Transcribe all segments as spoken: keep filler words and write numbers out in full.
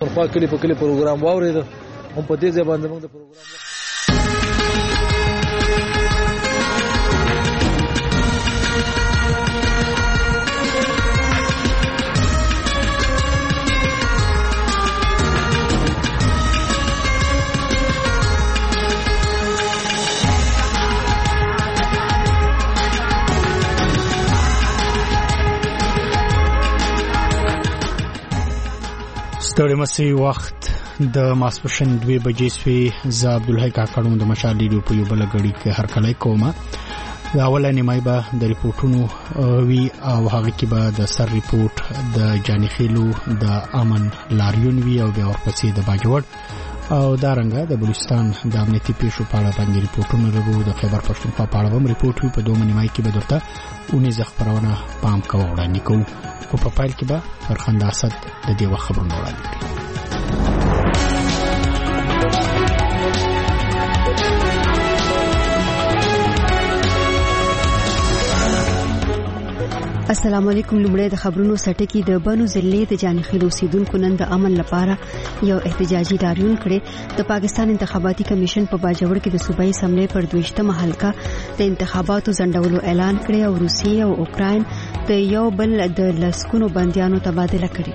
پښتونخوا کلی په کلی پروګرام واورید هم په دې ځای باندې موږ د پروګرام ستړي مسي وخت د ماسپښین دوه بجې سوي ز عبدالحی کاکړو د مشال ریډیو په یو بل غړي کې هر کله کومه دا اولنې مې به د ریپورتونو وی او هغه کې به د سر ریپورت د جانخیلو د امن لاریون وی او بیا ورپسې د باجوړ او دارنګه د بلوچستان د امنیتي پیښو په اړه باندې ریپورتونه لرو د خیبر پښتونخوا په اړه هم ریپورت وی په دوه منیمای کې به درته اونې ځخپرونه پام کوو وړاندې کوو او په پایل کې به فرخنده اسد د دې وخت خبرونه وړاندې کړي. السلام علیکم. لمړی د خبرونو سټکی د بنو ضلع د جانخیل اوسیدونکو نن د امن لپاره یو احتجاجي لاریون کړي. د پاکستان انتخاباتي کمیشن په باجوړ کې د صوبایي اسمبلی پر دویشتمه حلقه د انتخاباتو ځنډولو اعلان کړي او روسیې او اوکراین د یو بل د لسکونو بنديانو تبادله کړي.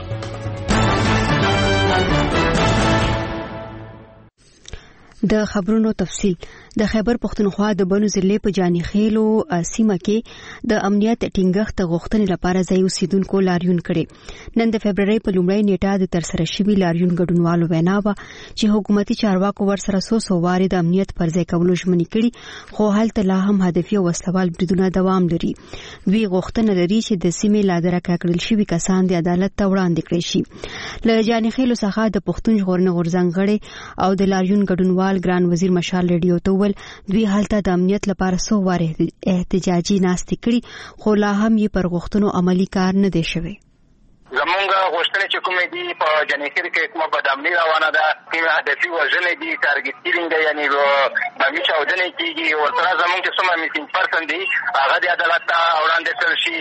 د خبرونو تفصیل. د خیبر پښتونخوا د بنو ضلع په جانخیلو سیمه کې د امنیت ټینګښت غوښتنې لپاره ځای اوسیدونکو لاریون کړي. نن د فبرवरी په لومړۍ نیټه د ترسره شوي لاریون ګډونوالو وینا و چې حکومتي چارواکو ورسره سو سو واري د امنیت پر ځای کولو ژمنې کړي، خو هلته لا هم هدفي او وسلوال بریدونه دوام لري. دوی غوښتنه لري چې د سیمې لا درکه کړل شوي کسان د عدالت ته وړاندې کړي شي. له جانخیلو څخه د پښتون ژغورنې غورځنګ غړي او د لاریون ګډونوال ګران وزیر مشال ریډیو ته ول دوی حالته د امنیت لپاره سو واره احتجاجي ناستې کړي، خو لا هم یې پر غوښتنو عملی کار نه دی شوی. زمونږ غوښتنې چې کومې دي په جانخیل کې کومه بدامني روانه ده، کومه هدفي وژنې دي، ټارګټ کیلینګ دی، یعنی باندې چاودنې کیږي، ورته زمونږ چې څومره میټینګ پرسن دي هغه د عدالت ته وړاندې کړل شي.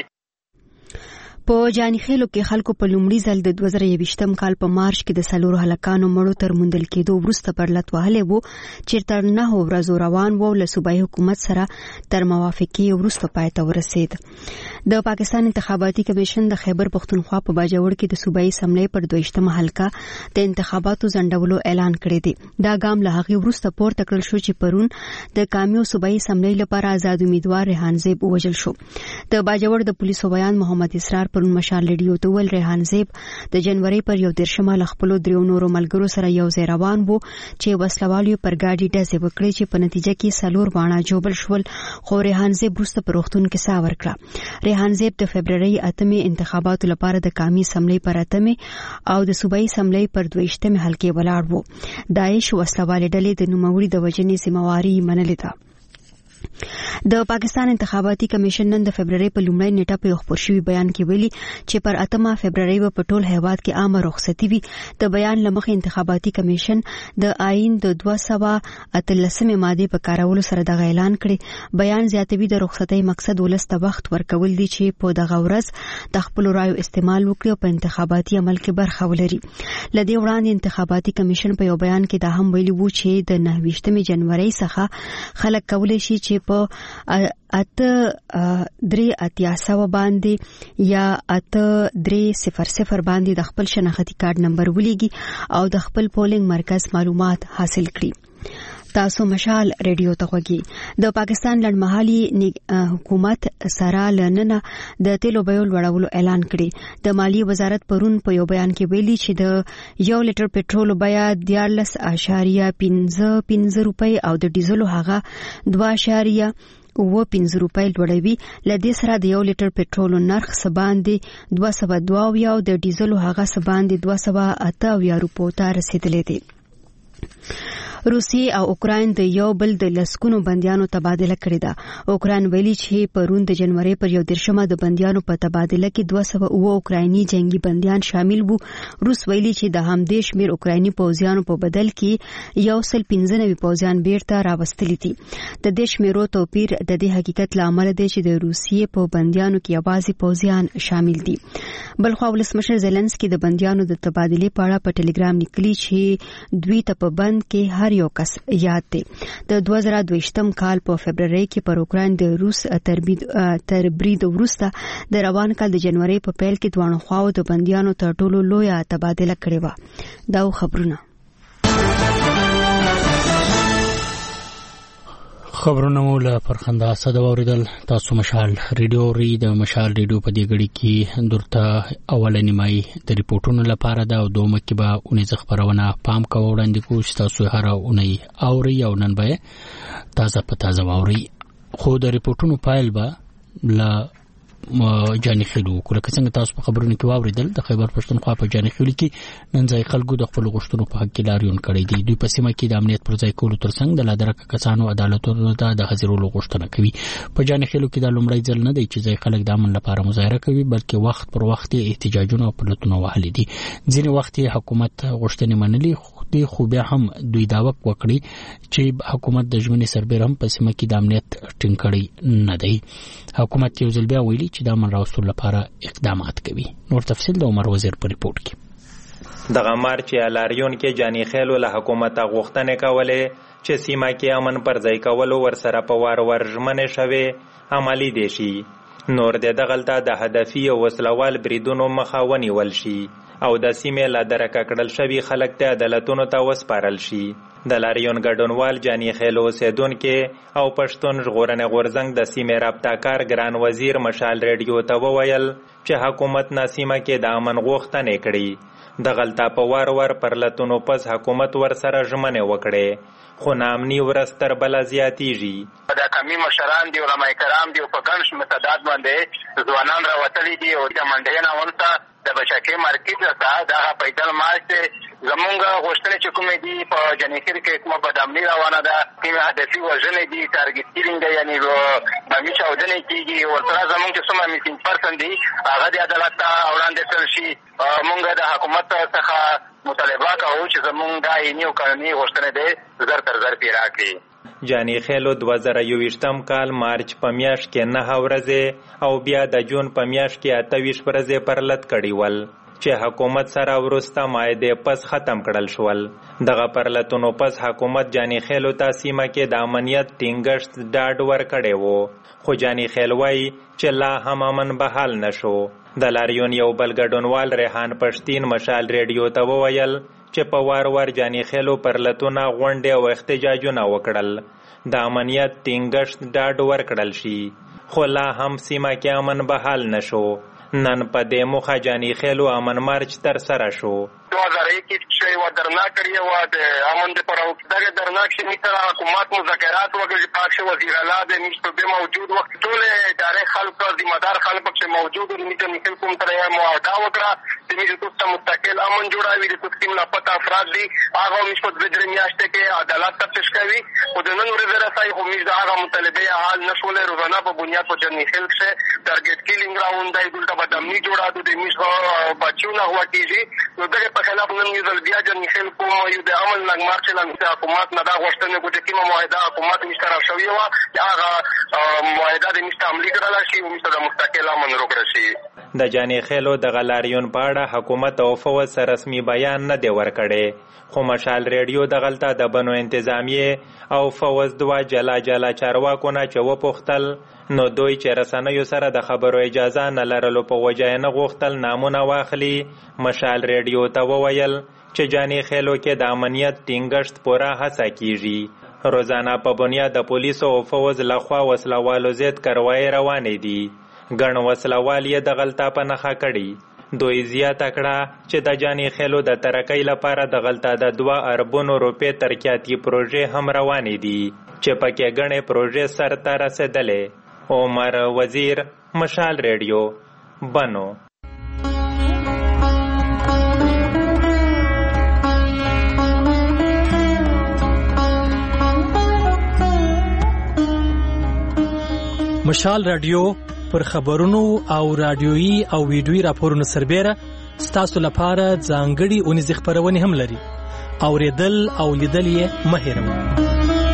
په جانخیلو کې خلکو په لومړي ځل د دوه زره یوویشتم کال په مارچ کې د سلورو هلکانو مړو تر موندل کېدو وروسته پر لټ وهلې وو چې تر نه ورځو روان وو له صوبایي حکومت سره تر موافقې وروسته پای ته ورسید. د پاکستان انتخاباتي کمیشن د خیبر پښتونخوا په باجوړ کې د صوبایي اسمبلی پر دویشتمه حلقه د انتخاباتو ځنډولو اعلان کړی دی. دا ګام له هغې وروسته پورته کړل شو چې پرون د کامیو صوبایي اسمبلی لپاره آزاد امیدوار ریحان زیب ووژل شو. د باجوړ د پولیسو بیان محمد اسرار پرون مشال ریډیو ته ول ریحان زیب د جنوري پر یو دیرشمه ل خپل دریو نورو ملګرو سره یو ځای روان وو چې وسلوالو پر گاډي ډزې وکړې چې په نتیجه کې سلور باڼه جوړل شول، خو ریحان زیب وروسته په روغتون کې سا ورکړه. ریحان زیب د فبرवरी اتمې انتخاباتو لپاره د کامی اسمبلی پر اتمې او د صوبایي اسمبلی پر دویشتمې حلقې ولاړ وو. داعش وسلوالې ډلې د نوموړي د وژنې ذمہواري منلې ده. د پاکستان انتخاباتي کمیشن نن د فبرवरी په لومړۍ نیټه په خبر شوی بیان کې ویلي چې پر اتمه فبرवरी په ټول هیواد کې عامه رخصتي وي. د بیان لمخې انتخاباتي کمیشن د آئین د دوه سوه اتلسمې ماده په کارولو سره د اعلان کړي. بیان زیاتوي د رخصتۍ مقصد ولسته وخت ورکول دي چې په دغه ورځ د خپل رایو استعمال وکړي او په انتخاباتي عمل کې برخه ولري. لدې وړاندې انتخاباتي کمیشن په یو بیان کې دا هم ویلي وو چې د نهه جنوري څخه خلک کولای شي چې په اته درې اتیا سو باندې یا اته درې صفر صفر باندې د خپل شناختی کارت نمبر ولېږي او د خپل پولینګ مرکز معلومات حاصل کړي. تاسو مشال ریډیو ته غوږی. د پاکستان لړمحالي حکومت سره لننه د تیلو بیو لوړولو اعلان کړي. د مالی وزارت پرون په یو بیان کې ویلي چې د یو لیټر پټرول بیه دیارلس اشاریه پنځه پنځه روپۍ او د ډیزلو هغه دوه اشاریه و پنځه روپۍ لوړوي. لدې سره د یو لیټر پټرول نرخ سباندې دوه سوه دوه او د ډیزلو هغه سباندې دوه سوه اته روپۍ ته رسیدلی دی. روسیې او اوکراین د یو بل د لسکونو بندیانو تبادله کړې ده. اوکراین ویلي چې پرون د جنوري پر یو دیرشمه د بندیانو په تبادله کې دوه سوه اووه اوکرایني جنگي بندیان شامل وو. روس ویلي چې د همدې شمېر اوکرایني پوځیانو په بدل کې یو سل پنځه نوي پوځیان بیرته راوستلي دي. د دې شمیرو توپیر د دې حقیقت له امله دی چې د روسیې په بندیانو کې یوازې پوځیان شامل دي. بلخوا ولسمشر زيلنسکي د بندیانو د تبادلې په اړه په ټلګرام لیکلي چې دوی ته په بند کې هر یو کس یاد دی. د دوه زره دویشتم کال په فبرवरी کې پر اوکراین د روس تر برید وروسته د روان کال د جنوري په پیل کې دوه خواو د بندیانو تر ټولو لویه تبادله کړې و. دا خبرونه خبرونه مو له فرخنده صد اوریدل. تاسو مشال ریډیو ری د مشال ریډیو په دې غړي کې درته اولنی مای د ریپورتونو لپاره دا دومره کې به اونې خبرونه پام کوو وړاندې کوو. تاسو هر اونۍ اوري او نن به تازه په تازه اوري. خو د ریپورتونو فایل به لا جاني خلو کله څنګه تاسو په خبرونو کې واوریدل. د خیبر پښتونخوا په جاني خلو کې نن ځای خلکو د خپل غوښتنو په حق کې لاریون کړی دی. دوی په سیمه کې د امنیت پر ځای کولو ترڅنګ د لادرکه کسانو عدالتونو ته د حاضرولو غوښتنه کوي. په جاني خلو کې د لومړی ځل نه دی چې ځای خلک د امن لپاره مظاهره کوي، بلکې وخت پر وخت احتجاجونه او پلټونه وهلي دي. ځینې وخت حکومت غوښتنې منلي دي، خو بیا هم دوی دعوه وکړي چې حکومت د ژمنې سربېره هم په سیمه کې د امنیت ټینګ کړی نه دی. حکومت یو ځل بیا ویلي چې د امن راوستلو لپاره اقدامات کوي. نور تفصیل د عمر وزیر په ریپورت کې. دغه مارچ لاریون کې جاني خیلو له حکومت غوښتنې کولې چې سیمه کې امن پر ځای کولو ورسره په وار ور ژمنې شوې عملي دي شي. نور د دغلطه د هدفي او وسلوال بریدونو مخه ونیول شي او د سیمې لا درکه کړل شوی خلک ته عدالتونو ته وسپارل شي. د لاریون ګډونوال جاني خیلو اوسیدونکو او پښتون ژغورنې غورځنګ د سیمې رابطه‌کار ګران وزیر مشال ریډیو ته وویل چې حکومت ناسیمه کې د امن غوښتنې کړي. د غلطه په وار وار پرلتونو پس حکومت ورسره ژمنې وکړي، خو نامني ورځ تر بله زیاتیږي. د قومي مشران دي، علما کرام دي او په ګڼ شمېر تعداد باندې ځوانان راوتلي دي او د منډۍ نه ورته د بچکې مارکیټ ته دغه پیدل مارچ زمونږ غوښتنې چې کومې دي په جنیخیر کې کومه بدامني روانه ده، کومې هدفي وژنې دي، ټارګټ کیلینګ دی، یعنې بمي چاودنې کېږي. ورسره زمونږ چې څومره میسینګ پرسن دي هغه د عدالت ته وړاندې کړل شي. مونږ د حکومت څخه مطالبه کوو چې زمونږ دا عیني او قانوني غوښتنې دی زر تر زر پیرا کړي. جاني خیلو دوه زره یوویشتم کال مارچ په میاشت کې نهه ورځې او بیا د جون په میاشت کې اته ویشت ورځې پرلت کړي ول چې حکومت سره وروسته معاهدې پس ختم کړل شول. دغه پرلتونو پس حکومت جاني خیلو ته سیمه کې د امنیت ټینګښت ډاډ ورکړی و، خو جاني خیل وایي چې لا هم امن بحال نشو. د لاریون یو بل ګډونوال ریحان پښتین مشال ریډیو ته وویل چې په وار وار جاني خیلو پرلتونه غونډې او احتجاجونه وکړل، د امنیت ټینګښت ډاډ ورکړل شي، خو لا هم سیمه کې امن بحال نشو. نن په دې موخه جاني خیلو امن مارچ تر سره شو. دو هزار اکیس کې و درناک کړی و د امن د پر او دغه درناک چې میتره حکومت مذاکرات وکړي، پاک شو وزیر اعلی د نشته به موجود وخت ټول ادارې خلک ذمہ دار خلک چې موجود دي میته نکل کوم تر معاهده وکړه چې میته تاسو مستقل امن جوړاوي د تقسیم لاپتا افراد دي هغه مشکو د درې میاشتې کې عدالت ته پیش کوي. او د نن ورځې راځي خو میز هغه مطالبه حال نشولې روزانه په بنیاد په جنی خلک شه ټارګټ کیلینګ راوند دی دلته بدامني جوړا د میز بچونه هوا کیږي. نو دغه په خلاف نن یو ځل بیا جنی خل کوم یو د عمل نګمار چې لاندې حکومت نه دا غوښتنه کوي چې کومه معاهده حکومت مشترک شوی و هغه معاهده د مستعملي کړل شي او مستقل مستقل امن وکړي شي. د جاني خیلو د غلاریون په اړه حکومت او فوج سره رسمي بیان نه دی ورکړی، خو مشال ریډیو د غلطه د بنو انتظامیه او فوج دوا جلا جلا چارواکونه چې وپوښتل نو دوی چې رسنیو سره د خبرو اجازه نه لرلو په وجه نه غوښتل نامونه واخلي. مشال ریډیو ته وویل چې جاني خیلو کې د امنیت ټینګښت پوره هڅه کیږي. روزانه په بنیاد د پولیسو او فوج لخوا وسلوالو ضد کاروایی روانې دي. ګڼ وسلوال یې د غلطه په نښه کړي. دوی زیاته کړه چې د جاني خیلو د ترقۍ لپاره د غلطه د دوه اربونو روپۍ ترقیاتي پروژې هم روانې دي چې پکې ګڼې پروژې سرته رسېدلې. عمر وزیر مشال ریډیو بنو. مشال رادیو پر خبرونو او رادیويي او ویډیويي راپورونو سربېره ستاسو لپاره ځانګړي اونیزې خبرونه هم لري. اوریدل او لیدل یې مه هېروئ.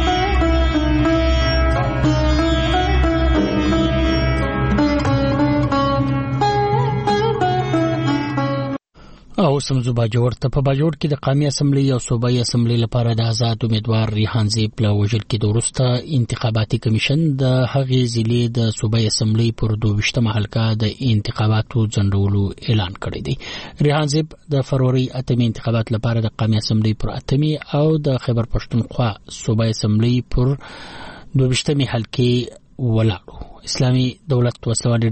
او سمزو باجوړ ته په باجوړ کې د قومي اسمبلی او صوبایي اسمبلی لپاره د آزاد امیدوار ریحان زیب له وژل کېدو وروسته انتخاباتي کمیشن د هغې ضلع د صوبایي اسمبلی پر دوه-ویشتمه حلقه د انتخاباتو ځنډولو اعلان کړی دی. ریحان زیب د فروری اتمې انتخابات لپاره د قومي اسمبلی پر اتمې او د خیبر پښتونخوا صوبایي اسمبلی پر دوه-ویشتمې حلقې ولاړو. اسلامي دولت وسلوالې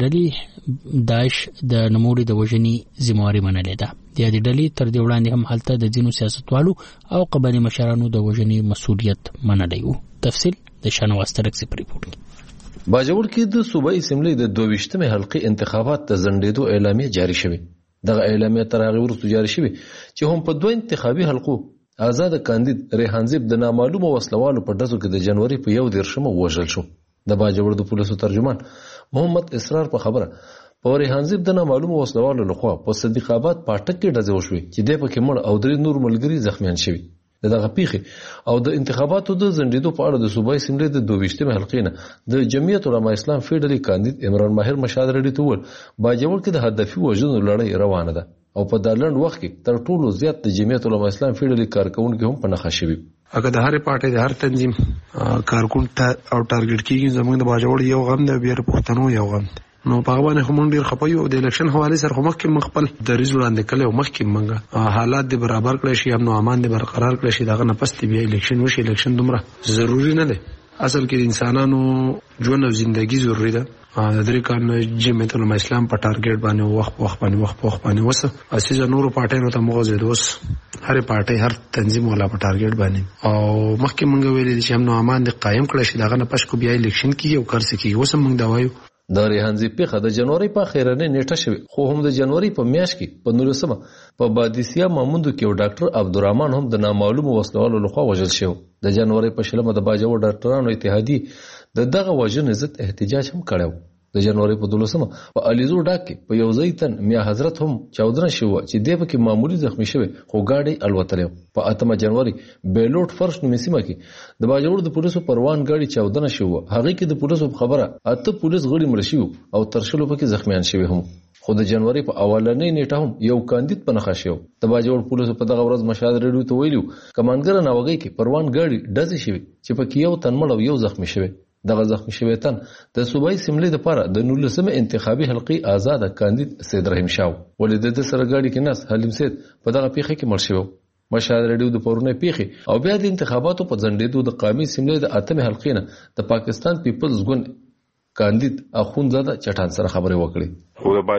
ډلې داعش د نوموړي د وژنې ذمہواري منلې ده. د دې ډلې تر دې وړاندې هم هلته د ځینو سیاستوالو او قبایلي مشرانو د وژنې مسؤلیت منلی و. تفصیل د شانواز ترکسي په ریپورت کې. باجوړ کې د صوبایي اسمبلی د دوه-ویشتمې حلقې انتخابات د ځنډېدو اعلامیه جاری شوې. دغه اعلامیه تر هغې وروسته جاری شوې چې هم په دوه انتخابي حلقو آزاد کاندید ریحان زیب د نامعلومو وسلوالو په ډزو کې د جنوري په یو دېرشمه ووژل شو. د باجوړ د پولیسو ترجمان محمد اسرار په خبره په ریحان زیب د نامعلومو وسلوالو لخوا په صدیق آباد پاټک کې ډزې وشوې چې دی پکې مړ او درې نور ملګري زخمیان شوي. د دغه پیښې او د انتخاباتو د ځنډېدو په اړه د صوبایي اسمبلی د دوه-ویشتمې حلقې نه د جمعیت علما اسلام فیډرالي کاندید عمران ماهر مشهد رډي ته وویل باجوړ کې د هدفي وژنو لړۍ روانه ده او په دا لنډ وخت کې تر ټولو زیات د جمعیت علما اسلام فیډرالي کارکونکي هم په نښه شوي. اګه د هرې پارټۍ د هر تنظیم کارکون او ټارګټ کیږي. زموږ د باجوړ یو غم دی، بیا د پښتنو یو غم دی. نو په هغه باندې خو موږ ډېر خفه یو. د الیکشن حوالې سره خو مخکې موږ خپل دریځ وړاندې کړی او مخکې موږ حالات دې برابر کړی شي، امن او امان دې برقرار کړی شي. دغه نه پس بیا الیکشن وشي. الیکشن دومره ضروري نه دی. اصل کې د انسانانو ژوند او زندگی ضروري ده. د درې کال جمعیت علما اسلام په ټارګټ باندې وخت وخت باندې وخت وخت باندې وسه اساسا نورو پارټیانو ته موږ زه دوس هر پارټي هر تنظیم ولا په ټارګټ باندې او مخکې موږ ویلې چې امن او امان دې قائم کړی شي. دغه نه پس کو بیا الیکشن کیږي او کار سکی اوس موږ دا وایو. د ریحان زیب پیښه د جنوري په خیرنې نیټه شوې، خو هم د جنوري په میاشت کې په نولسمه په بادیسیا ماموندو کې یو ډاکټر عبدالرحمن هم د نامعلومو وسلوالو لخوا وژل شو. د جنوري په شلمه د باجوړ ډاکټرانو اتحادیې د دغه وژنې ضد احتجاج هم کړی. د جنوري په دولسمه په الیزو ډاک کې په یو ځای تن میا حضرت هم چاودنه شو چې دی پکې معمولی زخمی شوی خو گاډي الوتلې. په اتمه جنوري بیلوټ فرش نیمه سیمه کې د باجوړ د پولیسو پروان گاډي چاودنه شو. هغه کې د پولیسو خبره اته پولیس غړي مړ شو او ترشلو پکې زخمیان شوی هم. خو د جنوري په اولنۍ نیټه هم یو کاندید په نښه شو. د باجوړ پولیسو په دغه ورځ مشهد رډیو ته ویلو کمانګر ناوګي کې پروان گاډي ډزې شوی چې پکې یو تن مړ او یو زخمی شوی. دغه زخمی شوی تن د صوبایي اسمبلی لپاره د نولسمه انتخابي حلقې آزاد کاندید سید رحیم شاه ولید د سره گاډي کې ناس حلیم سید په دغه پیښه کې مړ شو. مشهد رډیو د پرونه پیښه او بیا د انتخاباتو په ځنډېدو د قومي اسمبلی د اتمه حلقې نه د پاکستان پیپلز ګوند کاندید اخوندزاده چټان سره خبرې وکړي. خو د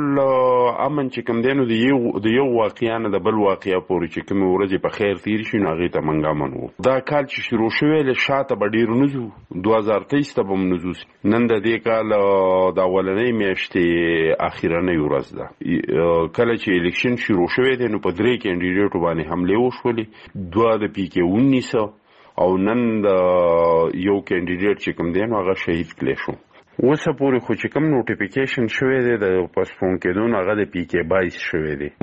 باجوړ امن چې کوم دی نو د یو د یو واقعیا نه د بل واقعیا پورې چې کوم ورځې په خیر تیر شي نو هغه ته منګا منو. دا کال چې شروع شوی له شاته به ډیر نزو دوه هزار تیئیس ته به نزو. نن د دې کال د اولنۍ میاشتې اخیرنۍ ورځ ده. کله چې الیکشن شروع شوی دی نو په درې کینډیډیټو باندې حمله وشولې. دوه د پی کې اونیس او نن د یو کینډیډیټ چې کوم دی نو هغه شهید کړل شو. اوسه پورې خو چې کوم نوټیفیکیشن شوی دی د پاسپورټ کېدو هغه د پی کې بایس شوی دی.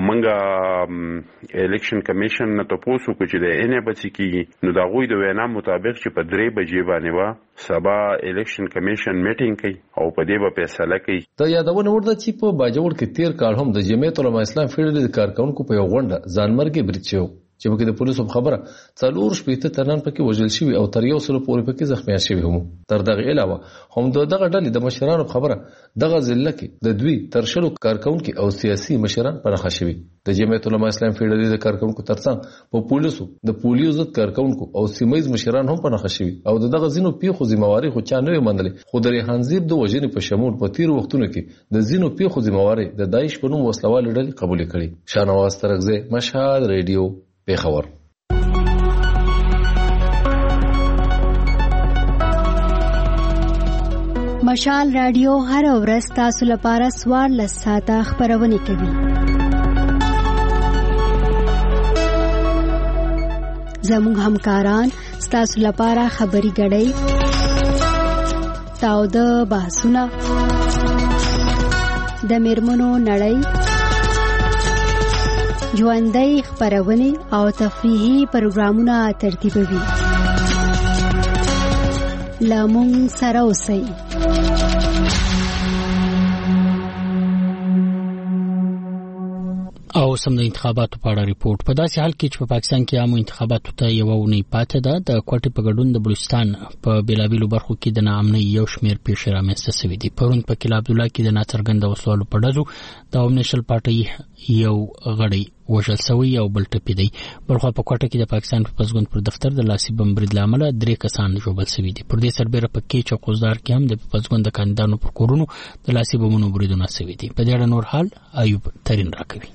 موږ الیکشن کمیشن نه تاسو کو چې د ان بچ کیږي نو دا غوي د وینا مطابق چې په درې بجې باندې وا سبا الیکشن کمیشن میټینګ کوي او په دې به فیصله کوي. ته یادونه ورته چې په باجوړ کې تیر کال هم د جمعیت علما اسلام فیډرالي کارکونکو په یو غونډه ځانمرګي برید شو چې پکې د پولیسو خبره څلور شپېته تنان پکې وژل شوي او تر یو سلو پورې پکې زخمیان شوي هم. تر دغه علاوه هم دغه ډلې د مشرانو خبره دغه ضلع کې د دوی تر شلو کارکونکي او سیاسي مشران په نښه شوي. د جمعیت علما اسلام فیډرالي د کارکونکو ترڅنګ په پولیسو د پولیو ضد کارکونکو او سیمایي مشران هم په نښه شوي او دغه ځینو پیښو ذمہواري خو چا نه منلې. خو د ریحان زیب د وژنې په شمول په تیر وختونو کې د ځینو پیښو ذمہواري د داعش په نوم وسلوال ډلې قبول کړي. شانواز ترکزی، مشهد ریډیو، پیښور. مشال رادیو هر ورځ تاسو لپاره سوار لساته خبرونه کوي. زموږ همکاران تاسو لپاره خبري غړي تاوده بحثونه، د میرمنو نړۍ، ژوندۍ خپرونې او تفریحي پروګرامونه ترتیبوي. له موږ سره اوسئ. او سم د انتخاباتو په اړه ریپورت. په داسې حال کې چې په پاکستان کې عامو انتخاباتو ته یو ونې پاتې ده، د کوټې په ګډون د بلوچستان په بیلابیلو برخو کې د ناامنۍ یو شمېر پیښې رامنځته شوي دي. پرون په کلاب عبدالله کې د ناڅرګنده وسلو په ډزو د عوام نېشنل پارټۍ یو غړی وژل شوی او بل ټپي دی. بلخوا په کوټه کې د پاکستان په پسګوند پر دفتر د لاسي بم برید له امله درې کسان ژوبل شوي دي. پر دې سربېره په کیچ او قوزدار کې هم د پسګوند د کاندیدانو پر کورونو د لاسي بمونو بریدونه شوي دي. په دې اړه نور حال ایوب ترین راکوي.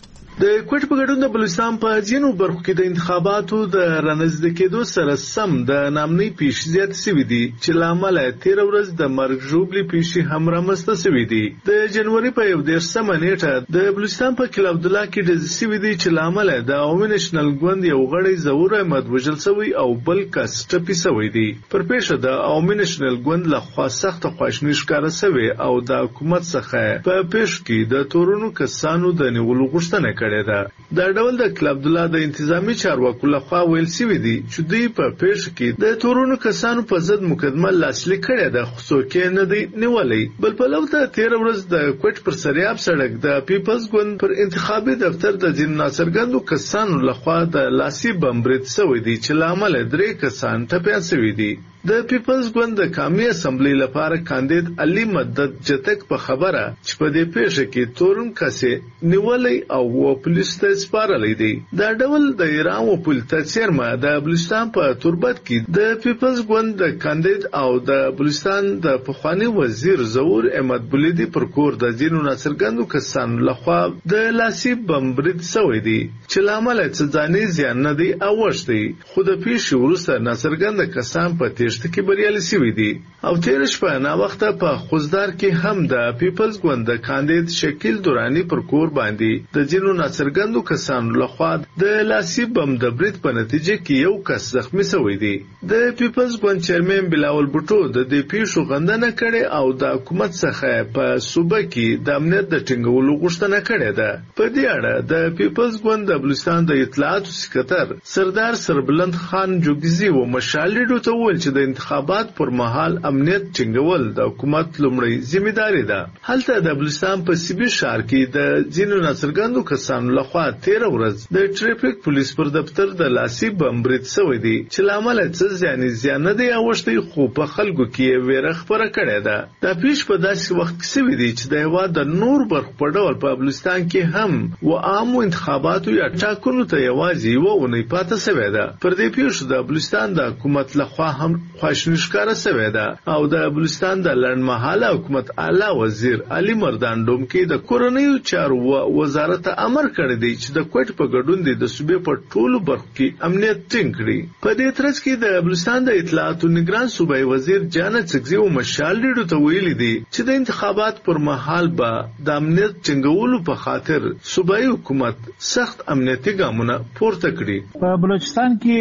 د کوټ په ګډون د بلوچستان په ځینو برخو کې د انتخاباتو د رانږدې کېدو سره سم د نامنۍ پیښې زیاتې شوې دي چې له امله تېره ورځ د مرګ ژوبلې پیښې هم رامنځته شوې دي. د جنوري په یو دېرشمه نیټه د بلوچستان په کلاب عبدالله کې ډزې شوې دي چې له امله د عوامي نېشنل ګوند یو غړی ظهور احمد وژل شوی او بل کس ټپي شوی دی. پر پیښه د عوامي نېشنل ګوند لخوا سخته خواشیني ښکاره شوې او د حکومت څخه په پیښه کې د تورونو کسانو د نیولو غوښتنه کړې ده. دا ډول د کلاب عبدالله د انتظامی چارواکو لخوا ویل شوی دی چې دوی په پیښه کې د تورونو کسانو په ضد مقدمه لاسلیک کړې ده، خو څوک یې نه دی نیولی. بل پلو ته تېره ورځ د کوټ پر سریاب سړک د پیپلز ګوند پر انتخابي دفتر د ځینو ناڅرګندو کسانو لخوا د لاسي بم برید شوی دی چې له امله درې کسان ټپیان شوي دي. د پیپلز ګوند د قومي اسمبلی لپاره کاندید علي مدد جتک په خبره چې په دې پیښه کې تورن کسې نیولې او و پولیس ته سپارلې دي. دا ډول د ایران و پولیس څیرمه د بلوچستان په تربت کې د پیپلز ګوند د کاندید او د بلوچستان د پخوانی وزیر ظهور احمد بلیدي پر کور د ځینو ناڅرګندو کسانو لخوا د لاسي بم برید شوی دی چې له امله څه ځاني زیان نه دی اوښتی، خو د پیښې وروسته ناڅرګنده کسان په کې بریالي شوي دي. او تېر شپه ناوخته په خوزدار کې هم د پیپلز ګوند د کاندید شکیل دورانی پر کور باندې د ځینو ناڅرګندو کسانو لخوا د لاسي بم د برید په نتیجه کې یو کس زخمی شوی دی. د پیپلز ګوند چیرمن بلاول بوټو د دې پیښو غندنه کړې او د حکومت څخه په صوبه کې د امنیت د ټینګولو غوښتنه کړې ده. په دې اړه د پیپلز ګوند د بلوچستان د اطلاعاتو سکرټر سردار سربلند خان جوګزي و مشالډو ته وویل چې د انتخابات پر مهال امنیت ټینګول د حکومت لومړی ځمېداري ده. هلته د بلوچستان په سیبي ښار کې د ځینو ناڅرګندو کسانو لخوا تېره ورځ د ټریفیک پولیس پر دفتر د لاسي بم برید شوی دی چې له امله څه زیانې زیان نه دی اوښتی، خو په خلکو کې یې ویره خپره کړې ده. دا پیښه په داسې وخت کې شوې دی چې د هېواد د نور برخو په ډول په بلوچستان کې هم و عامو انتخاباتو یا ټاکنو ته یوازې یوه اونۍ پاته شوې ده. پر دې پیښو د بلوچستان د حکومت لخوا هم خواشیني ښکاره شوې ده او د بلوچستان د لنډمهاله حکومت اعلی وزیر علي مردان ډومکي د کورنیو چارو وزارت امر کړی دی چې د کوټ په ګډون د صوبې په ټولو برخو کې امنیت ټینګ کړي. په دې ترڅ کې د بلوچستان د اطلاعاتو نگران صوبایي وزیر جانت سکزي او مشال ډیډو ته ویلي دي چې د انتخابات پر مهال به د امنیت ټینګولو په خاطر صوبایي حکومت سخت امنیتي ګامونه پورته کړي. په بلوچستان کې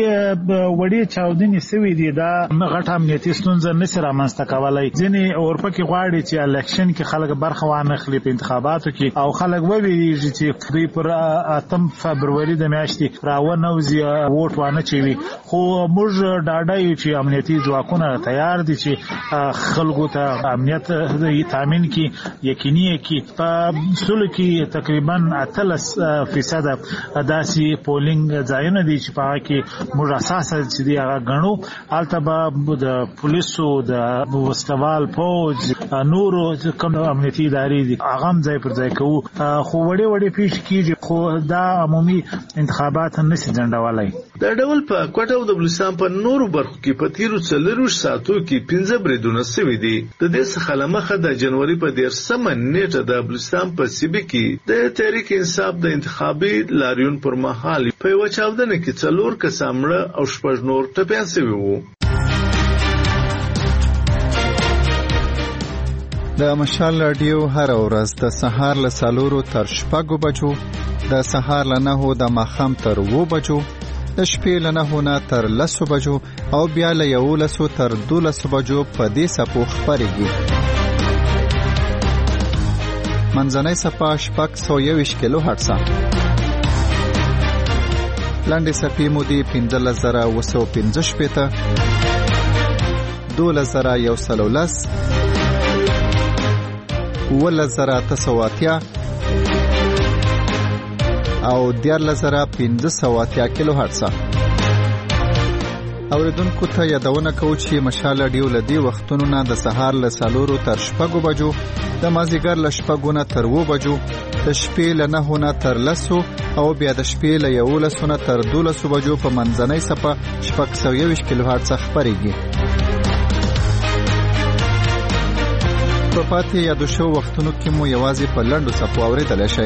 وړي چاودنې سوي دي، دا غټ امنیتي ستونزه نشي رامنځته کولای. ځینې اورپکې غواړي چې الیکشن کې خلک برخه وانخلي په انتخاباتو کې، او خلک وویریږي چې دوی پر اتم فبروري د میاشتې راونوځي ووټ وانه چوي. خو موږ ډاډه یو چې امنیتي ځواکونه تیار دي چې خلکو ته امنیت تامین کړي، یقیني کړي. په سلو کې تقریبا اتلس فیصد داسې پولینګ ځایونه دي چې په هغه کې موږ اساسا چې دی هغه غنو. هلته به د پولیسو د وسوال پوج نورو کوم امنیتي ادارې دي هغه هم ځای پر ځای کوو، خو وړي وړي پیښ کیږي، خو دا عمومي انتخابات نشي ځنډولای. دا ډول په کوټه او د بلوچستان په نورو برخو کې په تیرو څلورویشت ساعتو کې پنځه بریدونه شوي دي. د دې څخه له مخه د جنوري په دېرشمه نیټه د بلوچستان په سیبي کې د تحریک انصاف د انتخابي لاریون پر مهال په یوه چاودنه کې څلور کسان مړه او شپږ نور ټپیان شوي وو. د مشال رادیو هر ورځ د سهار له څلورو تر شپږو بجو، د سهار له نهو د ماښام تر اوو بجو د شپې له نهو نه تر لسو بجو او بیا له یولسو تر دولسو بجو په دې څپو خپرېږي. منځنۍ څپه شپږ سوه یوویشت کیلو هرټزه. لنډې څپې مودې پنځلس زره اوه سوه پنځه شپېته، دولس زره یو سل او لس، اوولس زره اته سوه اتیا او دیارلس زره پنځه سوه اتیا کیلو هرټزه. اوریدونکو ته یادونه کوو چې مشال رادیو له دې وختونو نه د سهار له څلورو تر شپږو بجو، د مازدیګر له شپږو نه تر اووه بجو، د شپې له نهو نه تر لسو او بیا د شپې له یولسو نه تر دولسو بجو په منځنۍ څپه شپږ سوه یوویشت کیلو هرټزه خپرېږي. په پاتې یادو شوو وختونو کې مو یوازې په لنډو څپو اورېدلی شئ.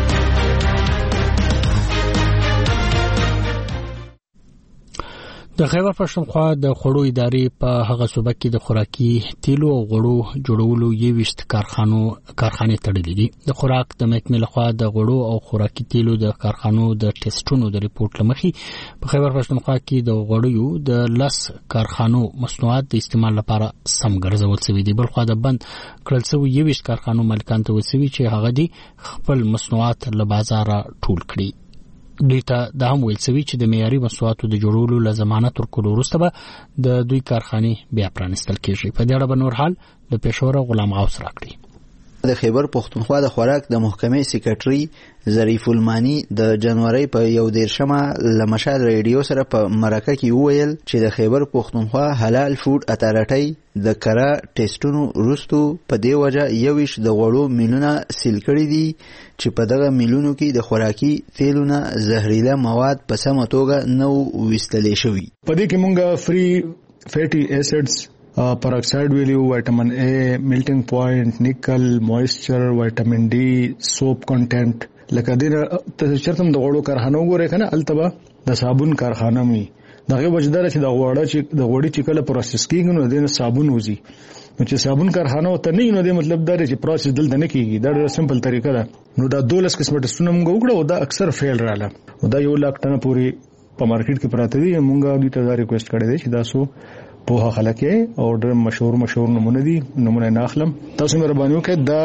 د خیبر پښتونخوا د خوړو ادارې په هغه صوبه کې د خوراکي تیلو او غوړو جوړولو یوویشت کارخانو کارخانې تړلې دي. د خوراک د محکمې لخوا د غوړو او خوراکي تیلو د کارخانو د ټیسټونو د ریپورت لمخې په خیبر پښتونخوا کې د غوړیو د لس کارخانو مصنوعات د استعمال لپاره سم ګرځول شوي دي. بلخوا د بند کړل شوي یوویشت کارخانو مالکان ته وسوي چې هغه دي خپل مصنوعات له بازاره ټول کړي. دوی ته دا هم ویل شوي چې د معیاري مصنوعاتو د جوړولو له ضمانت ورکولو وروسته به د دوی کارخانې بیا پرانیستل کېږي. په دې اړه به نور حال د پېښور غلام غوث راکړي. د خیبر پښتونخوا د خوراک د محکمې سکرټري ظریف المانی د جنوري په یو دیرشمه له مشال ریډیو سره په مرکه کې وویل چې د خیبر پښتونخوا حلال فود اتارټي د کرا ټیسټونو وروسته په دې وجه یویش د غوړو میلونه سیل کړي دي چې په دغه میلونو کې د خوراکي تیلونه زهريله مواد په سمه توګه نو وستلې شوی. په دې کې مونږه فری فیټي اسیډز peroxide value, vitamin A, melting point, nickel, moisture, vitamin D, soap content. لکه دې ته چرته د غوړو کارخانو ګورې کنه التبا د صابون کارخانه می دغه وجدار چې د غوړه چې د غوړي چې کله پروسس کیږي نو د صابون وځي. نو چې صابون کارخانه ته نه نو د مطلب دا چې پروسس دلته نه کیږي. دا ډېر سمپل طریقه ده. نو دا دولس قسمه ټسټونه موږ وکړو او دا اکثر فیل رااله. دا یو لاک ټنه پوری په مارکیټ کې پراته دي. موږ دې ته دا ریکوست کړی دی چې دا سو په خلک او ډېر مشهور مشهور نمونه دي. نمونه نه اخلم. تاسو مهرباني وکړئ دا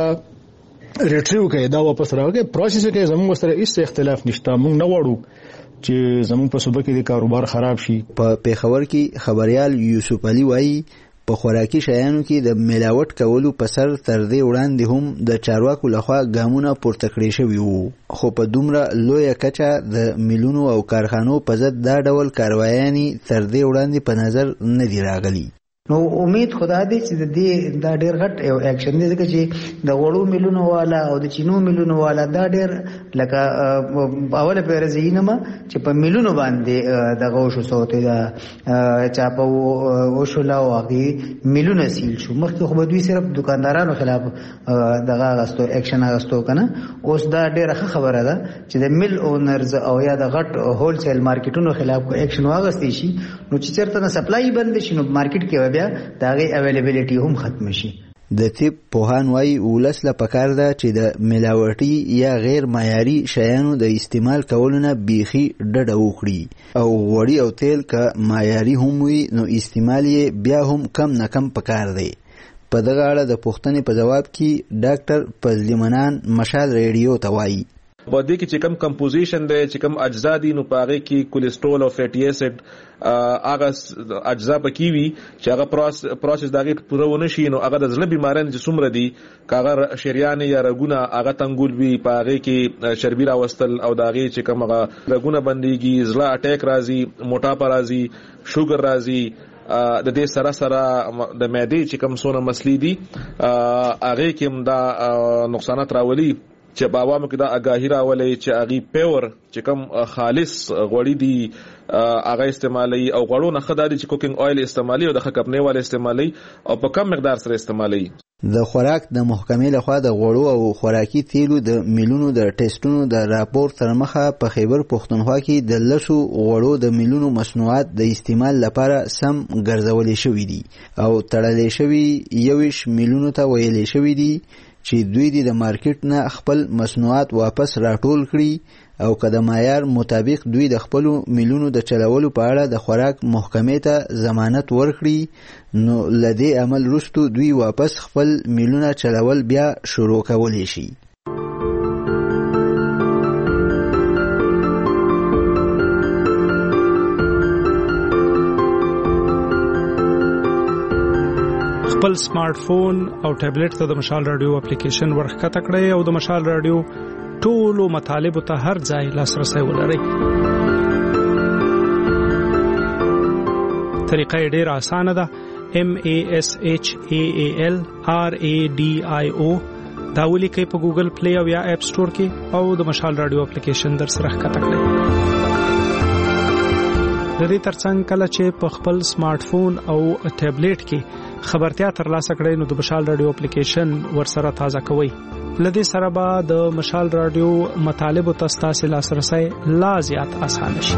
ریټریو کړئ، دا واپس راوړئ. پروسس کې زموږ سره هیڅ اختلاف نشته. موږ نه غواړو چې زموږ په صوبه کې د کاروبار خراب شي. په پیښور کې خبريال یوسف علي وایي په خوراکي شیانو کې د ملاوت کولو په سر تر دې وړاندې هم د چارواکو لخوا ګامونه پورته کړی شوي وو، خو په دومره لویه کچه د میلونو او کارخانو په ضد دا ډول کاروایانې تر دې وړاندې په نظر نه دي راغلي. نو امید خدا دې چې د دې دا ډېر غټ یو اکشن دی ځکه چې د غوړو میلونو والا او د چینو میلونو والا دا ډېر لکه اوله پیرزینما چې په میلونو باندې دغه وشو سوته دا چا په وشولا او هغه میلونه سیل شو. مخکې خو به دوی صرف دکاندارانو خلاف دغه غستو اکشن غستو کنه. اوس دا ډېر ښه خبره ده چې د میل اونرز او یا د غټ هول سیل مارکیټونو خلاف کو اکشن واغستې شي. نو چې چیرته نه سپلای بند شي نو مارکیټ کې بیا داغه اویلیبیلیټي هم ختم شي. د طب پوهان وايي ولس له پکار ده چې د ملاوټي یا غیر معیاري شیانو د استعمال کولو نه بیخي ډډه وکړي او غوړي او تیل که معیاري هم وي نو استعمال یې بیا هم کم نه کم پکار دی. په دغه اړه د پوښتنې په جواب کې ډاکټر فضل منان مشال ریډیو ته وایي په دې کې چې کوم کمپوزیشن دی چې کوم اجزا دي نو په هغه کې کولیسټرول او فیټي اسید هغه اجزا پکې وي چې هغه پروسس دغه پوره ونه شي نو هغه د زړه بیمارانو چې څومره دي کاغه شریان یا رګونه هغه تنګول وي په هغه کې چربي راوستل او دغه چې کوم هغه رګونه بنديږي زړه اٹیک راځي موټاپا راځي شوګر راځي د دې سره سره د معدې چې کوم څونه مسلې دي هغه کې هم دا نقصانات راولي چې په عوامو کې دا اګاهی راولي چې اغي پیور چې کوم خالص غوړي دي هغه استعمالي او غوړو نه خدای چې کوکینګ اویل استعمالي او د خکپنې والے استعمالي او په کم مقدار سره استعمالي. د خوراک د محکمې لخوا د غوړو او خوراکي تیلو د میلونو د ټیسټونو د راپور تر مخه په خیبر پښتونخوا کې د لسو غوړو د میلونو مصنوعات د استعمال لپاره سم ګرځولې شوې دي او تړلې شوې یوش میلونو ته ویلې شوې دي چې دوی د مارکیټ نه خپل مصنوعات واپس راټول کړي او که د معیار مطابق دوی د خپلو میلونو د چلولو په اړه د خوراک محکمې ته ضمانت ورکړي نو له دې عمل وروسته دوی واپس خپل میلونه چلول بیا شروع کولی شي. خپل سمارټ فون او ټابلیټ ته د مشال رادیو اپلیکیشن ورښکته کړئ او د مشال رادیو ټولو مطالبو ته هر ځای لاسرسی ولرئ. طریقه یې ډېره اسانه ده. M A S H A A L R A D I O دا ولیکئ په ګوګل پلی او یا اپ سټور کې او د مشال رادیو اپلیکیشن در سره ښکته کړئ. د دې ترڅنګ کله چې په خپل سمارټ فون او ټابلیټ کې خبرتیا ترلاسه کړئ نو د مشال رادیو اپلیکیشن ورسره تازه کوئ. لدې سره به د مشال رادیو مطالبو ته ستاسو لاسرسی لا زیات اسانه شي.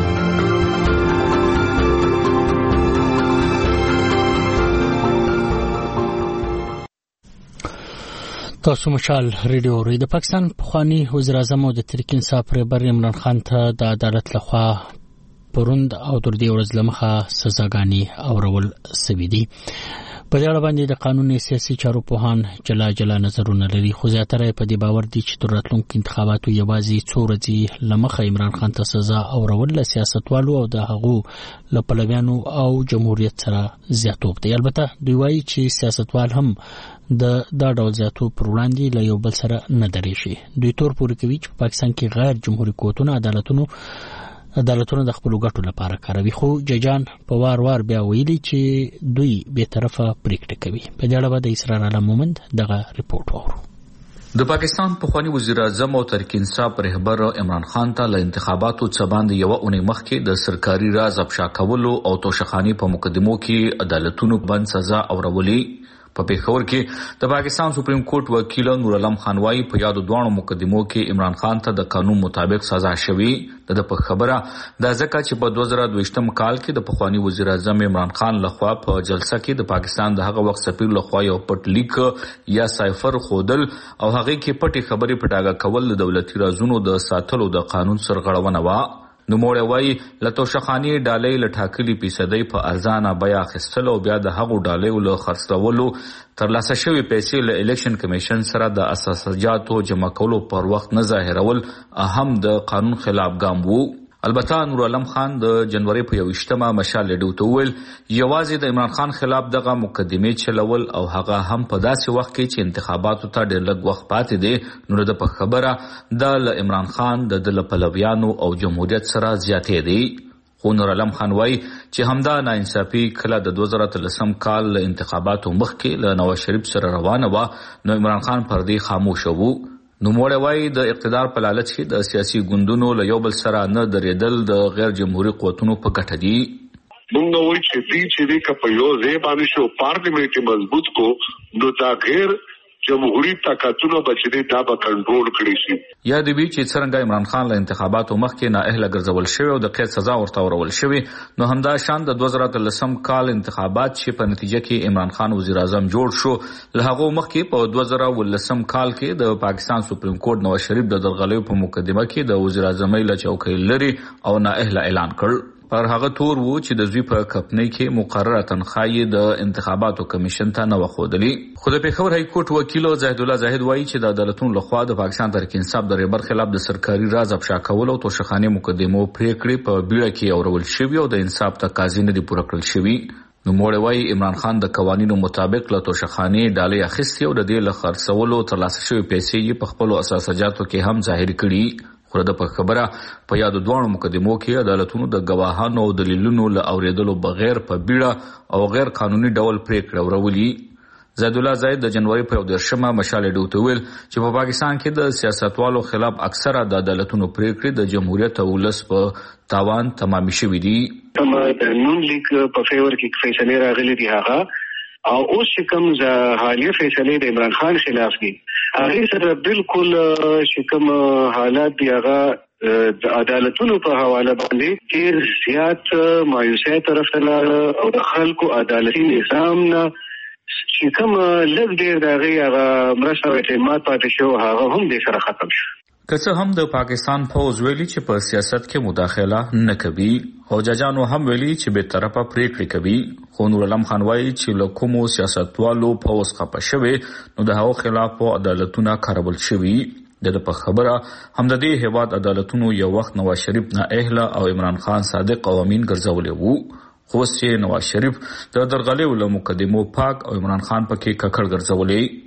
تاسو مشال ریډیو ری د پاکستان پخوانی وزیر اعظم او د تحریک انصاف رهبر عمران خان ته د عدالت لخوا پروند او تر دې ورځې لمخه سزاګانی اورول سوي دي. په دې اړه باندې د قانوني سیاسي چارو پوهان جلا جلا نظرونه لري، خو زیاتره په دې باور دي چې تر راتلونکو انتخاباتو یوازې څو ورځې لمخه عمران خان ته سزا اورول له سیاستوالو او د هغو له پلویانو او جمهوریت سره زیاتوب دی. البته دوی وایي چې سیاستوال هم د دا ډول زیاتوب پر وړاندې له یو بل سره نه درېږي. دوی تور پورې کوي چې په پاکستان کې غیر جمهوریت قوتونه عدالتونو عدالتونه د خپل ګټو لپاره کاروي، خو ججان په وار وار بیا ویلي چې دوی به طرفه پریکړه کوي. په دې اړه د اسرار عالم مومند دغه ریپورت وورو. د پاکستان پخوانی وزیر اعظم او تحریک انصاف رهبر عمران خان ته له انتخاباتو څخه باندې یو اونۍ مخکې د سرکاري راز افشا کولو او توشخانی په مقدمو کې عدالتونو باندې سزا اورولې. په پیښور کې د پاکستان سپریم کورټ وکیل نور علم خان وايي په یادو دوه مقدمو کې عمران خان ته د قانون مطابق سزا شوی. د په خبره د ځکه چې په دوه زره دوه کال کې د پخوانی وزیر اعظم عمران خان لخوا په جلسه کې د پاکستان د هغه وخت سفیر لخوا یو پټ لیک یا سایفر خودل او هغه کې پټي خبرې پټاګه کول د دولتي رازونو د ساتلو د قانون سرغړونه و. نو موړ وای لته شخانی ډالۍ لټاکلی فیصدي په ارزانه بیا خستلو بیا د هغو ډالۍ له خرڅولو تر لاسه شوی پیسې له الیکشن کمیشن سره د اساساتو جمع کولو پر وخت نه ظاهرول اهم د قانون خلاف ګام وو. البته نور علم خان د جنوري په یوشتمه مشال ډیو ته ویل یوازې د عمران خان خلاف دغه مقدمه چلول او هغه هم په داسې وخت کې چې انتخاباتو ته ډېر لږ وخت پاتې دی. نور د په خبره د عمران خان د دل پلویانو او جمهوریت سره زیاتې دی. خو نور علم خان وایي چې همدا ناانصافي کله د دوه زره اتلسم کال انتخاباتو مخکې له نواز شریف سره روانه و نو عمران خان پر دې خاموش وو. نو موړ وای د اقتدار په لالچ کې د سیاسي ګوندونو له یو بل سره نه درېدل د غیر جمهوریت قوتونو په ګټه دي. موږ وایو چې دې چې دې په یو ځای باندې شو پارلیمنت مضبوط کو نو دا غیر جمهوریت طاقتونو بچی دا به کنټرول کړی شي. یا د وی چې څنګه عمران خان له انتخاباتو مخکې نه اهله ګرځول شوی او د قید سزا ورته ورول شوی نو همدا شان د دوه زره اتلسم کال انتخابات چې په نتیجه کې عمران خان وزیر اعظم جوړ شو له هغه مخکې په دوه زره ولسم کال کې د پاکستان سپریم کورټ نواز شریف د درغلیو په مقدمه کې د وزیر اعظم له چوکۍ لري او نه اهله اعلان کړ. پر هغه تور وو چې د زوی په کمپنۍ کې مقرره تنخواهی د انتخاباتو کمیشن ته نه وخودلی. خو د پیښور های کورټ وکیل زاهد الله زاهد وایي چې د عدالتونو لخوا د پاکستان تحریک انصاف د رهبر خلاف د سرکاري راز افشا کول او توشخانه مقدمو پریکړې په بیړه کې اورول شوی او د انصاف تقاضا نه دی پوره کړل شوی. نو موړ وایي عمران خان د قوانینو مطابق له توشخانه ډالۍ اخیستي او د دې له خرڅولو ترلاسه شوی پیسې په خپل اساساتو کې هم ظاهر کړي. خو د په خبره په یادو دوه مقدمو کې عدالتونو د گواهانو او دلیلونو له اوریدلو بغیر په بیړه او غیر قانوني ډول پریکړه ورولي. زید الله زید د جنوري په یوولسمه مشال ډیو ته ویل چې په پاکستان کې د سیاستوالو خلاف اکثره د عدالتونو پریکړې د جمهوریت او ولس په تاوان تمامي شوې دي. کوم د نون لیک په فیور کې فیصله راغلي دي هغه او اوس چې کوم حالیه فیصله د عمران خان خلاف دي هغه سره بالکل چې کوم حالات دی هغه د عدالتونو په حواله باندې ډیر زیات مایوسه طرف ته او د خلکو عدالتي نظام نه چې کوم لږ ډیر دغه هغه مرسته اعتماد پاتې شو هغه هم د سره ختم شو. که څه هم د پاکستان پوز ویلي چې په سیاست کې مداخله نه کوي، حجاجانو هم ویلي چې به طرفه پریکړې کوي، خو نور علم خان وایي چې له کومو سیاستوالو پوز خپه شوی نو د هغو خلاف عدالتونه کارول شوي. د په خبره هم د دې هیواد عدالتونو یو وخت نواز شریف نااهله او عمران خان صادق قوانین ګرځولي وو، خو اوس چې نواز شریف د درغلیو له مقدمو پاک او عمران خان پکې ککړ ګرځولي.